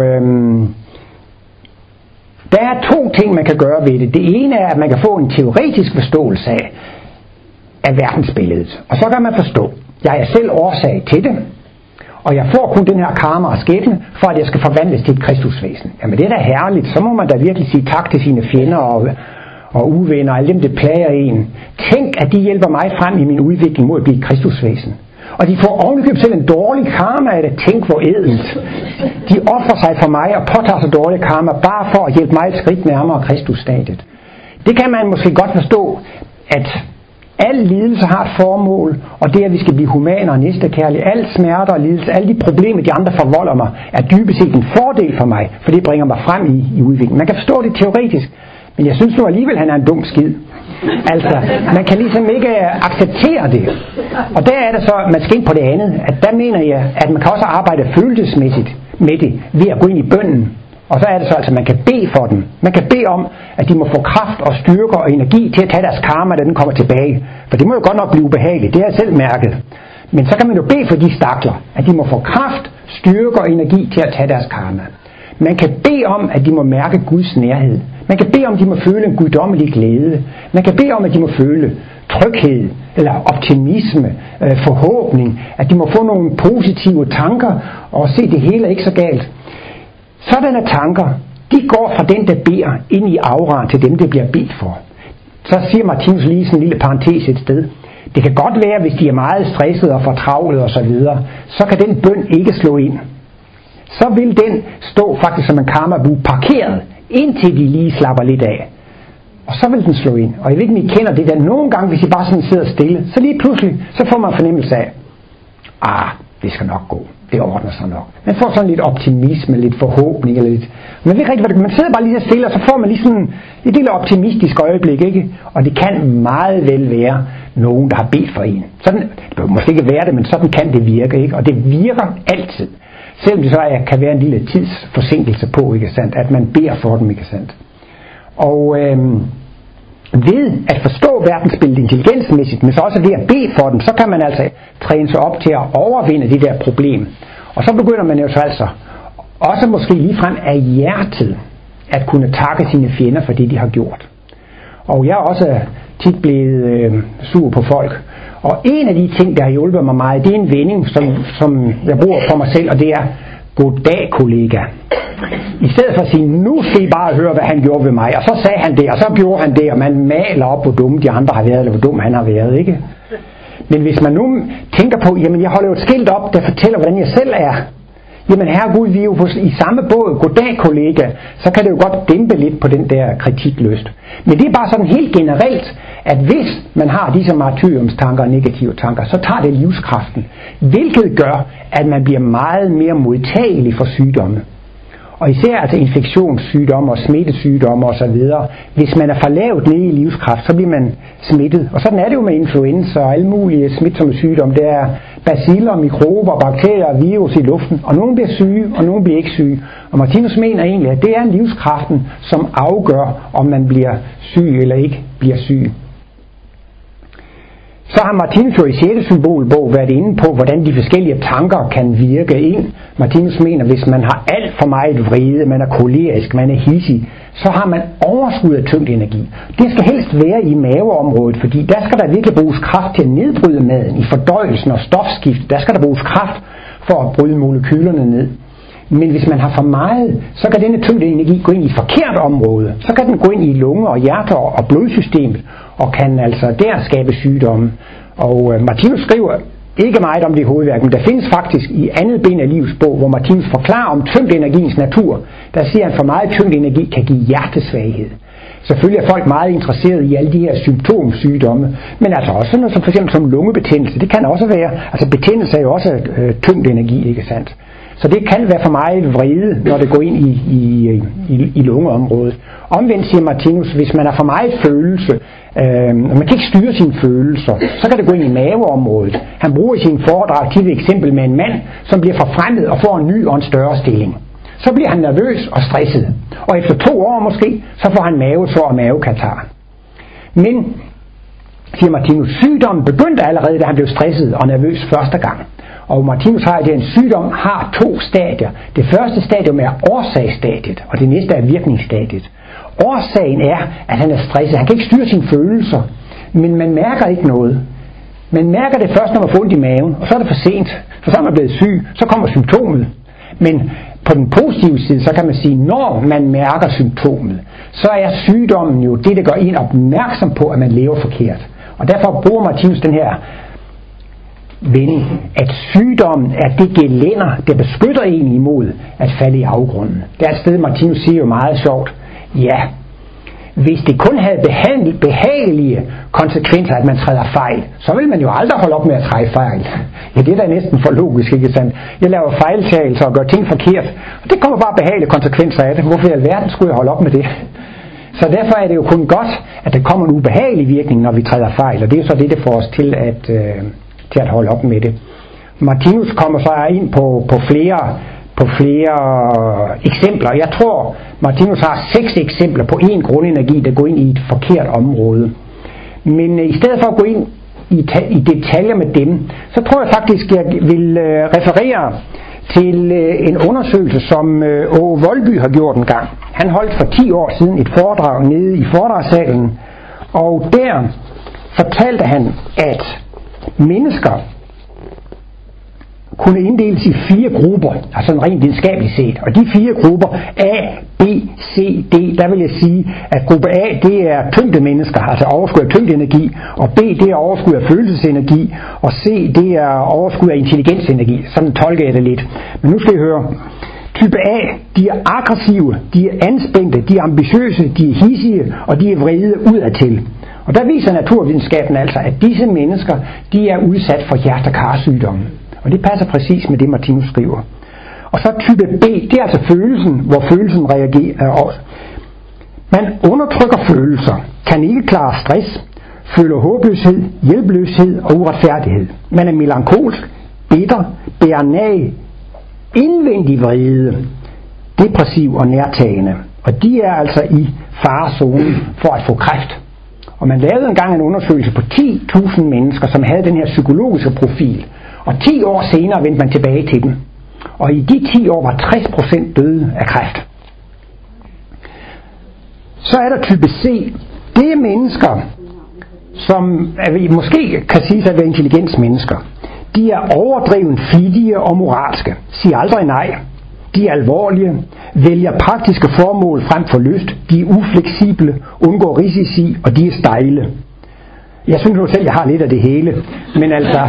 der er to ting, man kan gøre ved det. Det ene er, at man kan få en teoretisk forståelse af verdensbilledet. Og så kan man forstå, jeg er selv årsag til det, og jeg får kun den her karma og skæbne, for at jeg skal forvandles til et kristusvæsen. Jamen det er da herligt, så må man da virkelig sige tak til sine fjender og uvenner, og alle dem, det plager en. Tænk, at de hjælper mig frem i min udvikling mod at blive et kristusvæsen. Og de får ovenikøbet selv en dårlig karma af det. Tænk hvor ædelt. De offer sig for mig og påtager sig dårlig karma, bare for at hjælpe mig et skridt nærmere kristusstadiet. Det kan man måske godt forstå, at al lidelse har et formål, og det at vi skal blive humane og næstekærlige, al smerte og lidelse, alle de problemer, de andre forvolder mig, er dybest set en fordel for mig, for det bringer mig frem i udviklingen. Man kan forstå det teoretisk, men jeg synes nu alligevel, han er en dum skid. Altså, man kan ligesom ikke acceptere det. Og der er det så, man skal ind på det andet, at der mener jeg, at man kan også arbejde følelsesmæssigt med det, ved at gå ind i bønnen. Og så er det så altså, at man kan bede for dem. Man kan bede om, at de må få kraft og styrke og energi til at tage deres karma, da den kommer tilbage. For det må jo godt nok blive ubehageligt, det har jeg selv mærket. Men så kan man jo bede for de stakler, at de må få kraft, styrke og energi til at tage deres karma. Man kan bede om, at de må mærke Guds nærhed. Man kan bede om, at de må føle en guddommelig glæde. Man kan bede om, at de må føle tryghed, eller optimisme, forhåbning. At de må få nogle positive tanker, og se, det hele er ikke så galt. Sådanne tanker, de går fra den, der beder, ind i auraen til dem, der bliver bedt for. Så siger Martinus lige sådan en lille parentes et sted. Det kan godt være, hvis de er meget stressede og fortravlede osv., så kan den bøn ikke slå ind. Så vil den stå faktisk som en karmabu parkeret, indtil de lige slapper lidt af. Og så vil den slå ind. Og jeg ved ikke, om I kender det der. Nogle gange, hvis I bare sådan sidder stille, så lige pludselig, så får man fornemmelse af, det skal nok gå. Det ordner sig nok. Man får sådan lidt optimisme, lidt forhåbning, eller lidt. Man ved ikke rigtig, hvad det er. Man sidder bare lige så stille, og så får man lige sådan et lille optimistisk øjeblik, ikke? Og det kan meget vel være nogen, der har bedt for en. Sådan, det må måske ikke være det, men sådan kan det virke, ikke? Og det virker altid. Selvom det så kan være en lille tidsforsinkelse på, ikke sandt? At man beder for dem, ikke sandt? Og ved at forstå verdensbilledet intelligensmæssigt, men så også ved at bede for dem, så kan man altså træne sig op til at overvinde det der problem. Og så begynder man jo så altså også måske ligefrem af hjertet at kunne takke sine fjender for det, de har gjort. Og jeg er også tit blevet sur på folk. Og en af de ting, der har hjulpet mig meget, det er en vending, som jeg bruger for mig selv, og det er, goddag kollega. I stedet for at sige, nu skal I bare høre, hvad han gjorde ved mig. Og så sagde han det, og så gjorde han det, og man maler op, hvor dumme de andre har været, eller hvor dum han har været, ikke? Men hvis man nu tænker på, jamen jeg holder jo et skilt op, der fortæller, hvordan jeg selv er. Jamen herregud, vi er jo i samme båd, goddag kollega, så kan det jo godt dæmpe lidt på den der kritiklyst. Men det er bare sådan helt generelt, at hvis man har disse martyriumstanker og negative tanker, så tager det livskraften, hvilket gør, at man bliver meget mere modtagelig for sygdomme. Og især altså infektionssygdomme og smittesygdomme osv. Hvis man er for lavt nede i livskraft, så bliver man smittet. Og sådan er det jo med influenza og alle mulige smitsomme sygdomme. Der er baciller, mikrober, bakterier og virus i luften. Og nogen bliver syge, og nogen bliver ikke syge. Og Martinus mener egentlig, at det er livskraften, som afgør, om man bliver syg eller ikke bliver syg. Så har Martinus jo i 6. symbolbog været inde på, hvordan de forskellige tanker kan virke ind. Martinus mener, at hvis man har alt for meget vrede, man er kolerisk, man er hissig, så har man overskud af tyngdenergi. Det skal helst være i maveområdet, fordi der skal der virkelig bruges kraft til at nedbryde maden, i fordøjelsen og stofskiftet. Der skal der bruges kraft for at bryde molekylerne ned. Men hvis man har for meget, så kan denne tyngdeenergi gå ind i et forkert område. Så kan den gå ind i lunger og hjerter og blodsystemet, og kan altså der skabe sygdomme. Og Martinus skriver ikke meget om det i hovedværket, men der findes faktisk i andet ben af livets bog, hvor Martinus forklarer om tyngdenergiens natur. Der siger han, at for meget tyngdeenergi kan give hjertesvaghed. Selvfølgelig er folk meget interesserede i alle de her symptomsygdomme, men altså også noget som for eksempel som lungebetændelse. Det kan også være, altså betændelse er jo også tyngdenergi, ikke sandt? Så det kan være for meget vrede, når det går ind i lungeområdet. Omvendt siger Martinus, hvis man har for meget følelse, og man kan ikke styre sine følelser, så kan det gå ind i maveområdet. Han bruger i sin foredrag til et eksempel med en mand, som bliver forfremmet og får en ny og en større stilling. Så bliver han nervøs og stresset. Og efter 2 år måske, så får han mavesår og mavekatarr. Men, siger Martinus, sygdommen begyndte allerede, da han blev stresset og nervøs første gang. Og Martinus har, at en sygdom har 2 stadier. Det første stadium er årsagsstadiet, og det næste er virkningsstadiet. Årsagen er, at han er stresset. Han kan ikke styre sine følelser, men man mærker ikke noget. Man mærker det først, når man får ondt i maven, og så er det for sent, for så er man blevet syg, så kommer symptomet. Men på den positive side, så kan man sige, når man mærker symptomet, så er sygdommen jo det, der gør en opmærksom på, at man lever forkert. Og derfor bruger Martinus den her vending, at sygdommen er det gelænder, der beskytter en imod at falde i afgrunden. Det er et sted, Martinus siger jo meget sjovt, ja, hvis det kun havde behagelige konsekvenser, at man træder fejl, så vil man jo aldrig holde op med at træde fejl. Ja, det er da næsten for logisk, ikke sandt? Jeg laver fejltagelser og gør ting forkert, og det kommer bare behagelige konsekvenser af det. Hvorfor i alverden skulle jeg holde op med det? Så derfor er det jo kun godt, at der kommer en ubehagelig virkning, når vi træder fejl, og det er så det, der får os til at holde op med det. Martinus kommer så ind på flere eksempler. Jeg tror, Martinus har 6 eksempler på en grundenergi, der går ind i et forkert område. Men i stedet for at gå ind i detaljer med dem, så tror jeg faktisk, jeg vil referere til en undersøgelse, som Åge Voldby har gjort en gang. Han holdt for 10 år siden et foredrag nede i foredragssalen, og der fortalte han, at mennesker kunne inddeles i 4 grupper, altså en rent videnskabeligt set. Og de 4 grupper, A, B, C, D, der vil jeg sige, at gruppe A, det er tyngdemennesker, altså overskud af tyngdeenergi, og B, det er overskud af følelsesenergi, og C, det er overskud af intelligensenergi. Sådan tolker jeg det lidt. Men nu skal I høre. Type A, de er aggressive, de er anspændte, de er ambitiøse, de er hidsige, og de er vrede udadtil. Og der viser naturvidenskaben altså, at disse mennesker, de er udsat for hjerte- og karsygdomme. Og det passer præcis med det, Martinus skriver. Og så type B, det er altså følelsen, hvor følelsen reagerer. Man undertrykker følelser, kan ikke klare stress, føler håbløshed, hjælpeløshed og uretfærdighed. Man er melankolsk, bitter, bærer nag, indvendig vrede, depressiv og nærtagende. Og de er altså i farezonen for at få kræft. Og man lavede engang en undersøgelse på 10.000 mennesker, som havde den her psykologiske profil. Og 10 år senere vendte man tilbage til dem. Og i de 10 år var 60% døde af kræft. Så er der type C. Det er mennesker, som måske kan siges at være intelligensmennesker. De er overdreven flittige og moralske. Siger aldrig nej. De er alvorlige, vælger praktiske formål frem for lyst. De er ufleksible, undgår risici, og de er stejle. Jeg synes nu selv, jeg har lidt af det hele. Men altså,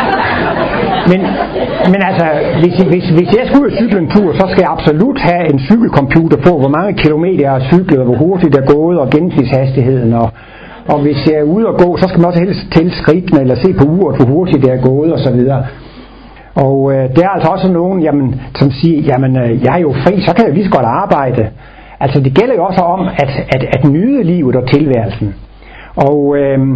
hvis jeg skal ud og cykle en tur, så skal jeg absolut have en cykelcomputer på, hvor mange kilometer jeg har cyklet, og hvor hurtigt det er gået, og gennemsnitshastigheden. Og hvis jeg er ude og gå, så skal man også helst tælle skridtene, eller se på uret, hvor hurtigt det er gået, og så videre. Og der er altså også nogen, som siger, jeg er jo fri, så kan jeg lige så godt arbejde. Altså det gælder jo også om at nyde livet og tilværelsen. Og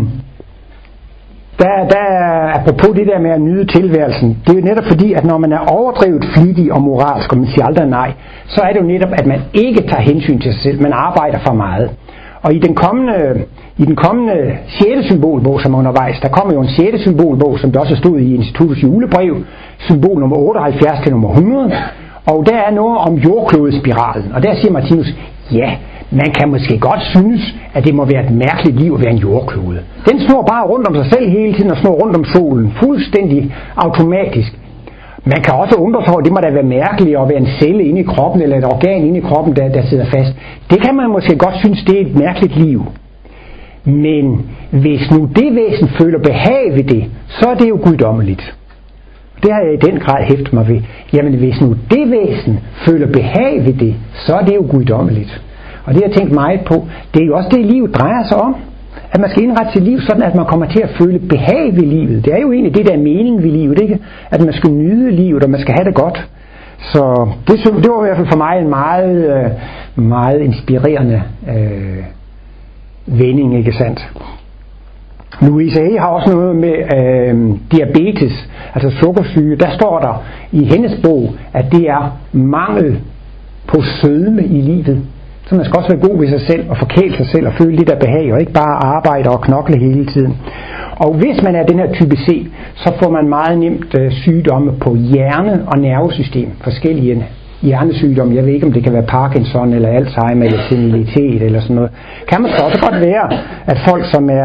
der apropos det der med at nyde tilværelsen, det er jo netop fordi, at når man er overdrevet flittig og moralsk, og man siger aldrig nej, så er det jo netop, at man ikke tager hensyn til sig selv, man arbejder for meget. Og i den kommende 6. symbolbog, som er undervejs, der kommer jo en 6. symbolbog, som der også stod i instituttets julebrev, symbol nummer 78 til nummer 100, og der er noget om jordklodespiralen, og der siger Martinus, ja, man kan måske godt synes, at det må være et mærkeligt liv at være en jordklode. Den snor bare rundt om sig selv hele tiden og snor rundt om solen, fuldstændig automatisk. Man kan også undre sig over, at det må da være mærkeligt at være en celle inde i kroppen, eller et organ inde i kroppen, der sidder fast. Det kan man måske godt synes, det er et mærkeligt liv. Men hvis nu det væsen føler behag ved det, så er det jo guddommeligt. Det har jeg i den grad hæftet mig ved. Jamen hvis nu det væsen føler behag ved det, så er det jo guddommeligt. Og det har jeg tænkt meget på. Det er jo også det, livet drejer sig om. At man skal indrette sit liv sådan, at man kommer til at føle behag ved livet. Det er jo egentlig det, der er mening ved livet, ikke? At man skal nyde livet, og man skal have det godt. Så det var i hvert fald for mig en meget inspirerende vending, ikke sandt? Louise Hay har også noget med diabetes, altså sukkersyge. Der står der i hendes bog, at det er mangel på sødme i livet. Så man skal også være god ved sig selv og forkæle sig selv og føle lidt af behag og ikke bare arbejde og knokle hele tiden. Og hvis man er den her type C, så får man meget nemt sygdomme på hjerne og nervesystem. Forskellige hjernesygdomme. Jeg ved ikke, om det kan være Parkinson eller Alzheimer eller senilitet eller sådan noget. Kan man så også godt være, at folk, som er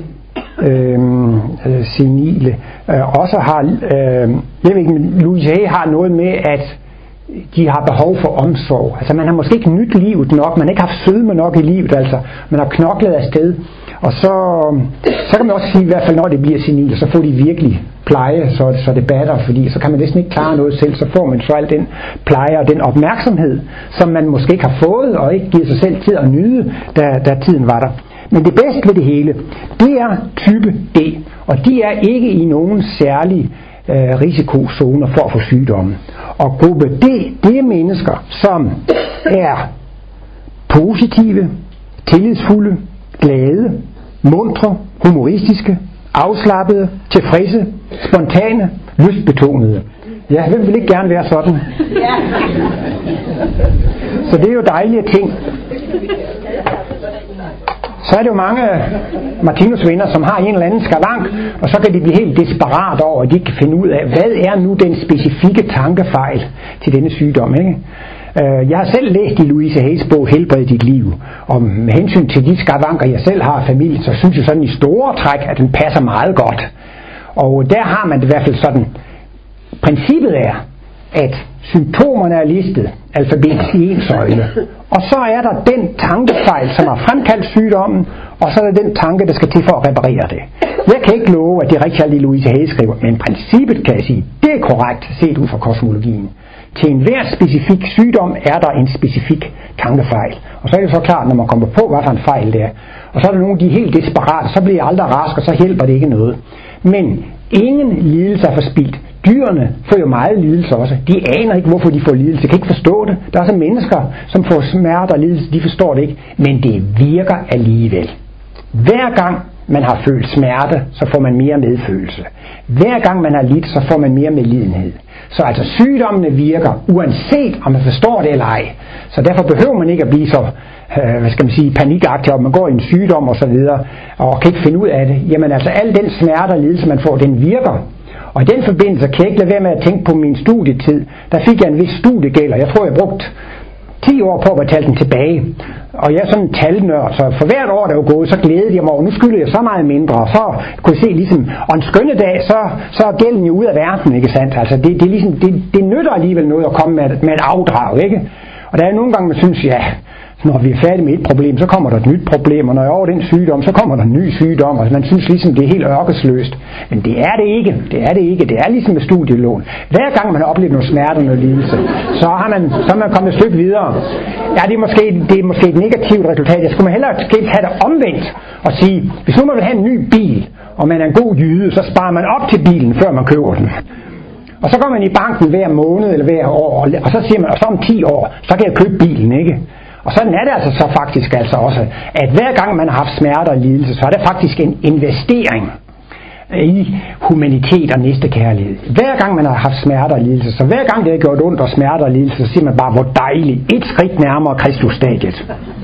senile, også har, jeg ved ikke, Louise Hay har noget med, at de har behov for omsorg. Altså man har måske ikke nyt livet nok, man har ikke haft sødme nok i livet, altså man har knoklet afsted. Og så kan man også sige, i hvert fald når det bliver senil, så får de virkelig pleje, så det batter, fordi så kan man næsten ikke klare noget selv, så får man så al den pleje og den opmærksomhed, som man måske ikke har fået, og ikke givet sig selv tid at nyde, da tiden var der. Men det bedste ved det hele, det er type D, og de er ikke i nogen særlig risikozoner for at få sygdomme. Og gruppe D, det er mennesker, som er positive, tillidsfulde, glade, muntre, humoristiske, afslappede, tilfredse, spontane, lystbetonede. Ja, hvem vil ikke gerne være sådan? Så det er jo dejlige ting. Så er det jo mange Martinus venner, som har en eller anden skavank, og så kan de blive helt desperat over, at de ikke kan finde ud af, hvad er nu den specifikke tankefejl til denne sygdom, ikke? Jeg har selv læst i Louise Hayes bog Helbred dit liv, og med hensyn til de skavanker, jeg selv har i familien, så synes jeg sådan i store træk, at den passer meget godt. Og der har man det i hvert fald sådan, princippet er, at symptomerne er listet alfabetisk i en søjle. Og så er der den tankefejl, som har fremkaldt sygdommen, og så er der den tanke, der skal til for at reparere det. Jeg kan ikke love, at det er rigtigt, at Louise Hayes skriver, men princippet kan jeg sige, det er korrekt set ud fra kosmologien. Til enhver specifik sygdom er der en specifik tankefejl. Og så er det så klart, når man kommer på, hvad for en fejl det er. Og så er der nogle, de er helt desperate, så bliver jeg aldrig rask, og så hjælper det ikke noget. Men ingen lidelse er forspildt. Dyrene får jo meget lidelse også. De aner ikke, hvorfor de får lidelse. De kan ikke forstå det. Der er også mennesker, som får smerte og lidelse. De forstår det ikke. Men det virker alligevel. Hver gang man har følt smerte, så får man mere medfølelse. Hver gang man har lidt, så får man mere medlidenhed. Så altså sygdommene virker, uanset om man forstår det eller ej. Så derfor behøver man ikke at blive så panikagtig, om man går i en sygdom og så videre, og kan ikke finde ud af det. Jamen altså, al den smerte og lidelse, man får, den virker. Og i den forbindelse kan jeg ikke lade være med at tænke på min studietid. Der fik jeg en vis studiegæld, og jeg tror, jeg brugte 10 år på at betale den tilbage. Og jeg er sådan en talnørd, så for hvert år, der var gået, så glædede jeg mig over, nu skylder jeg så meget mindre. Og så kunne jeg se ligesom, og en skønne dag, så er gælden jo ud af verden, ikke sandt? Altså det er ligesom, det nytter alligevel noget at komme med et afdrag, ikke? Og der er nogle gange, man synes, ja, når vi er færdige med et problem, så kommer der et nyt problem, og når jeg er over den sygdom, så kommer der en ny sygdom, og man synes ligesom, det er helt ørkesløst. Men det er det ikke. Det er ligesom med studielån. Hver gang man har oplevet noget smerte og noget lidelse, så er man kommet et stykke videre. Ja, det er måske et negativt resultat. Jeg skulle hellere have det omvendt og sige, hvis nu man vil have en ny bil, og man er en god jyde, så sparer man op til bilen, før man køber den. Og så går man i banken hver måned eller hver år, og så siger man, og så om 10 år, så kan jeg købe bilen, ikke? Og sådan er det altså så faktisk altså også, at hver gang man har haft smerte og lidelse, så er det faktisk en investering i humanitet og næstekærlighed. Hver gang man har haft smerte og lidelse, så hver gang det har gjort ondt og smerte og lidelse, så siger man bare, hvor dejligt, et skridt nærmere Kristusstadiet.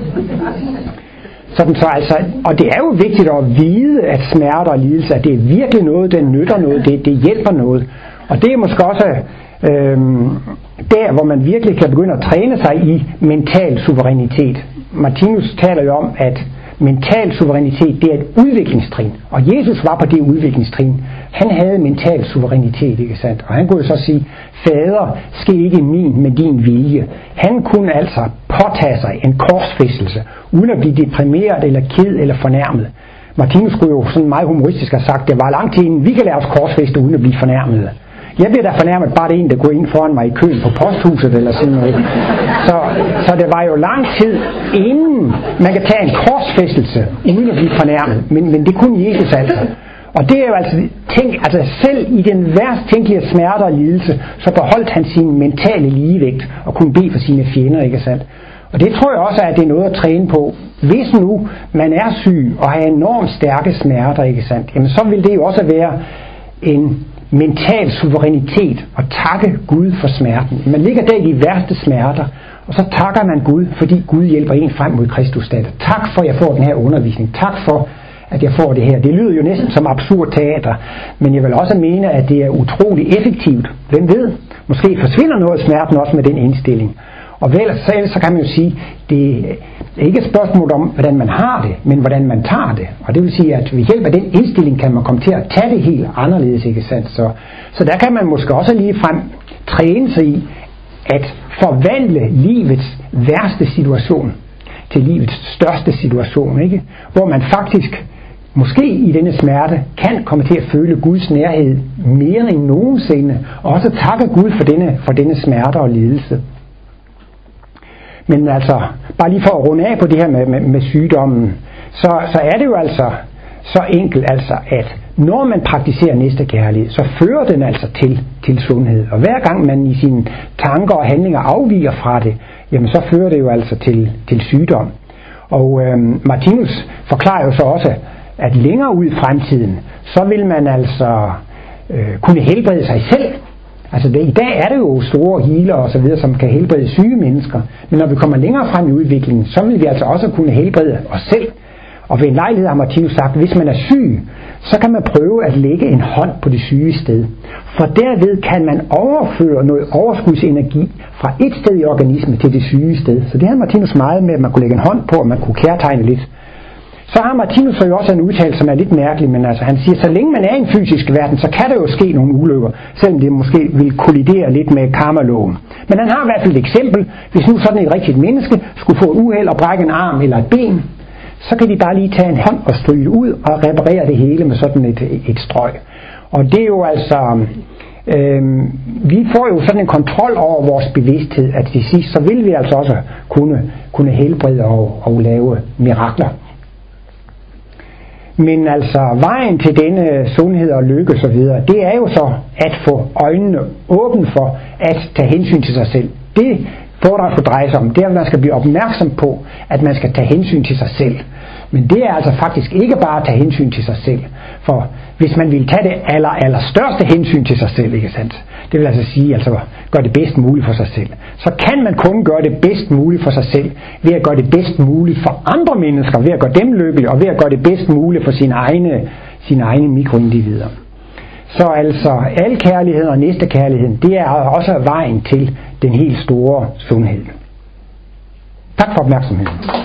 Sådan så altså, og det er jo vigtigt at vide, at smerte og lidelse, at det er virkelig noget, det nytter noget, det hjælper noget. Og det er måske også der, hvor man virkelig kan begynde at træne sig i mental suverænitet. Martinus taler jo om, at mental suverænitet, det er et udviklingstrin. Og Jesus var på det udviklingstrin. Han havde mental suverænitet, ikke sandt? Og han kunne jo så sige, Fader, ske ikke min, men din vilje. Han kunne altså påtage sig en korsfæstelse, uden at blive deprimeret eller ked eller fornærmet. Martinus skulle jo sådan meget humoristisk have sagt, det var lang tid inden vi kan lade os korsfæste, uden at blive fornærmet. Jeg bliver da fornærmet, bare det en, der går ind foran mig i køen på posthuset eller sådan noget. Så det var jo lang tid, inden man kan tage en korsfæstelse, uden at blive fornærmet. Men det kunne Jesus altså. Og det er jo altså selv i den værst tænkelige smerte og lidelse, så beholdt han sin mentale ligevægt og kunne bede for sine fjender, ikke sandt? Og det tror jeg også, at det er noget at træne på. Hvis nu man er syg og har enormt stærke smerter, ikke sandt? Jamen så vil det jo også være en mental suverænitet og takke Gud for smerten. Man ligger der i de værste smerter, og så takker man Gud, fordi Gud hjælper en frem mod Kristusstadiet. Tak for, at jeg får den her undervisning. Tak for, at jeg får det her. Det lyder jo næsten som absurd teater, men jeg vil også mene, at det er utrolig effektivt. Hvem ved? Måske forsvinder noget af smerten også med den indstilling. Og vel så kan man jo sige, det er ikke et spørgsmål om, hvordan man har det, men hvordan man tager det. Og det vil sige, at ved hjælp af den indstilling kan man komme til at tage det helt anderledes, ikke sandt? Så der kan man måske også ligefrem træne sig i at forvandle livets værste situation til livets største situation, ikke? Hvor man faktisk måske i denne smerte kan komme til at føle Guds nærhed mere end nogensinde, og også takke Gud for denne smerte og lidelse. Men altså, bare lige for at runde af på det her med sygdommen, så er det jo altså så enkelt, altså, at når man praktiserer næstekærlighed, så fører den altså til sundhed. Og hver gang man i sine tanker og handlinger afviger fra det, jamen så fører det jo altså til sygdom. Og Martinus forklarer jo så også, at længere ud i fremtiden, så vil man altså kunne helbrede sig selv. Altså i dag er det jo store healer og så videre, som kan helbrede syge mennesker. Men når vi kommer længere frem i udviklingen, så vil vi altså også kunne helbrede os selv. Og ved en lejlighed har Martinus sagt, at hvis man er syg, så kan man prøve at lægge en hånd på det syge sted. For derved kan man overføre noget overskudsenergi fra et sted i organismen til det syge sted. Så det har Martinus meget med, at man kunne lægge en hånd på, og man kunne kærtegne lidt. Så har Martinus jo også en udtalelse, som er lidt mærkelig, men altså han siger, så længe man er i en fysisk verden, så kan der jo ske nogle ulykker, selvom det måske vil kollidere lidt med karmaloven. Men han har i hvert fald et eksempel. Hvis nu sådan et rigtigt menneske skulle få et uheld og brække en arm eller et ben, så kan de bare lige tage en hånd og stryge det ud og reparere det hele med sådan et strøg. Og det er jo altså, vi får jo sådan en kontrol over vores bevidsthed, at til sidst, så vil vi altså også kunne helbrede og lave mirakler. Men altså vejen til denne sundhed og lykke og så videre, det er jo så at få øjnene åbne for at tage hensyn til sig selv. Det foredrag skulle dreje sig om, det er, at man skal blive opmærksom på, at man skal tage hensyn til sig selv. Men det er altså faktisk ikke bare at tage hensyn til sig selv. For hvis man vil tage det allerstørste hensyn til sig selv, ikke sandt? Det vil altså sige, altså gøre det bedst muligt for sig selv. Så kan man kun gøre det bedst muligt for sig selv, ved at gøre det bedst muligt for andre mennesker, ved at gøre dem lykkelige, og ved at gøre det bedst muligt for sine egne mikroindivider. Så altså, alkærligheden og næstekærligheden, det er også vejen til den helt store sundhed. Tak for opmærksomheden.